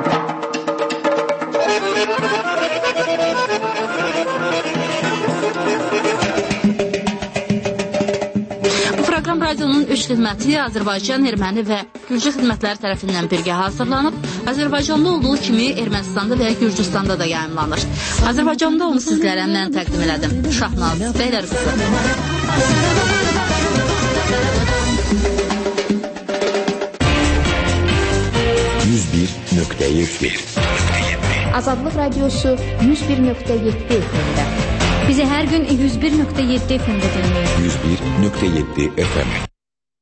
Radionun üç xidməti Azərbaycan, Erməni və Gürcü xidmətləri tərəfindən birgə hazırlanıb, Azərbaycanda olduğu kimi Ermənistanda və Gürcüstanda da yayımlanır. Azərbaycanda onu sizlərə mən təqdim elədim. Şahnaz Bəylərqızı. yüz bir nöqtə yeddi Azadlıq Radiosu yüz bir nöqtə yeddi F M-də. Bizi hər gün yüz bir nöqtə yeddi F M-də dinləyin. yüz bir nöqtə yeddi F M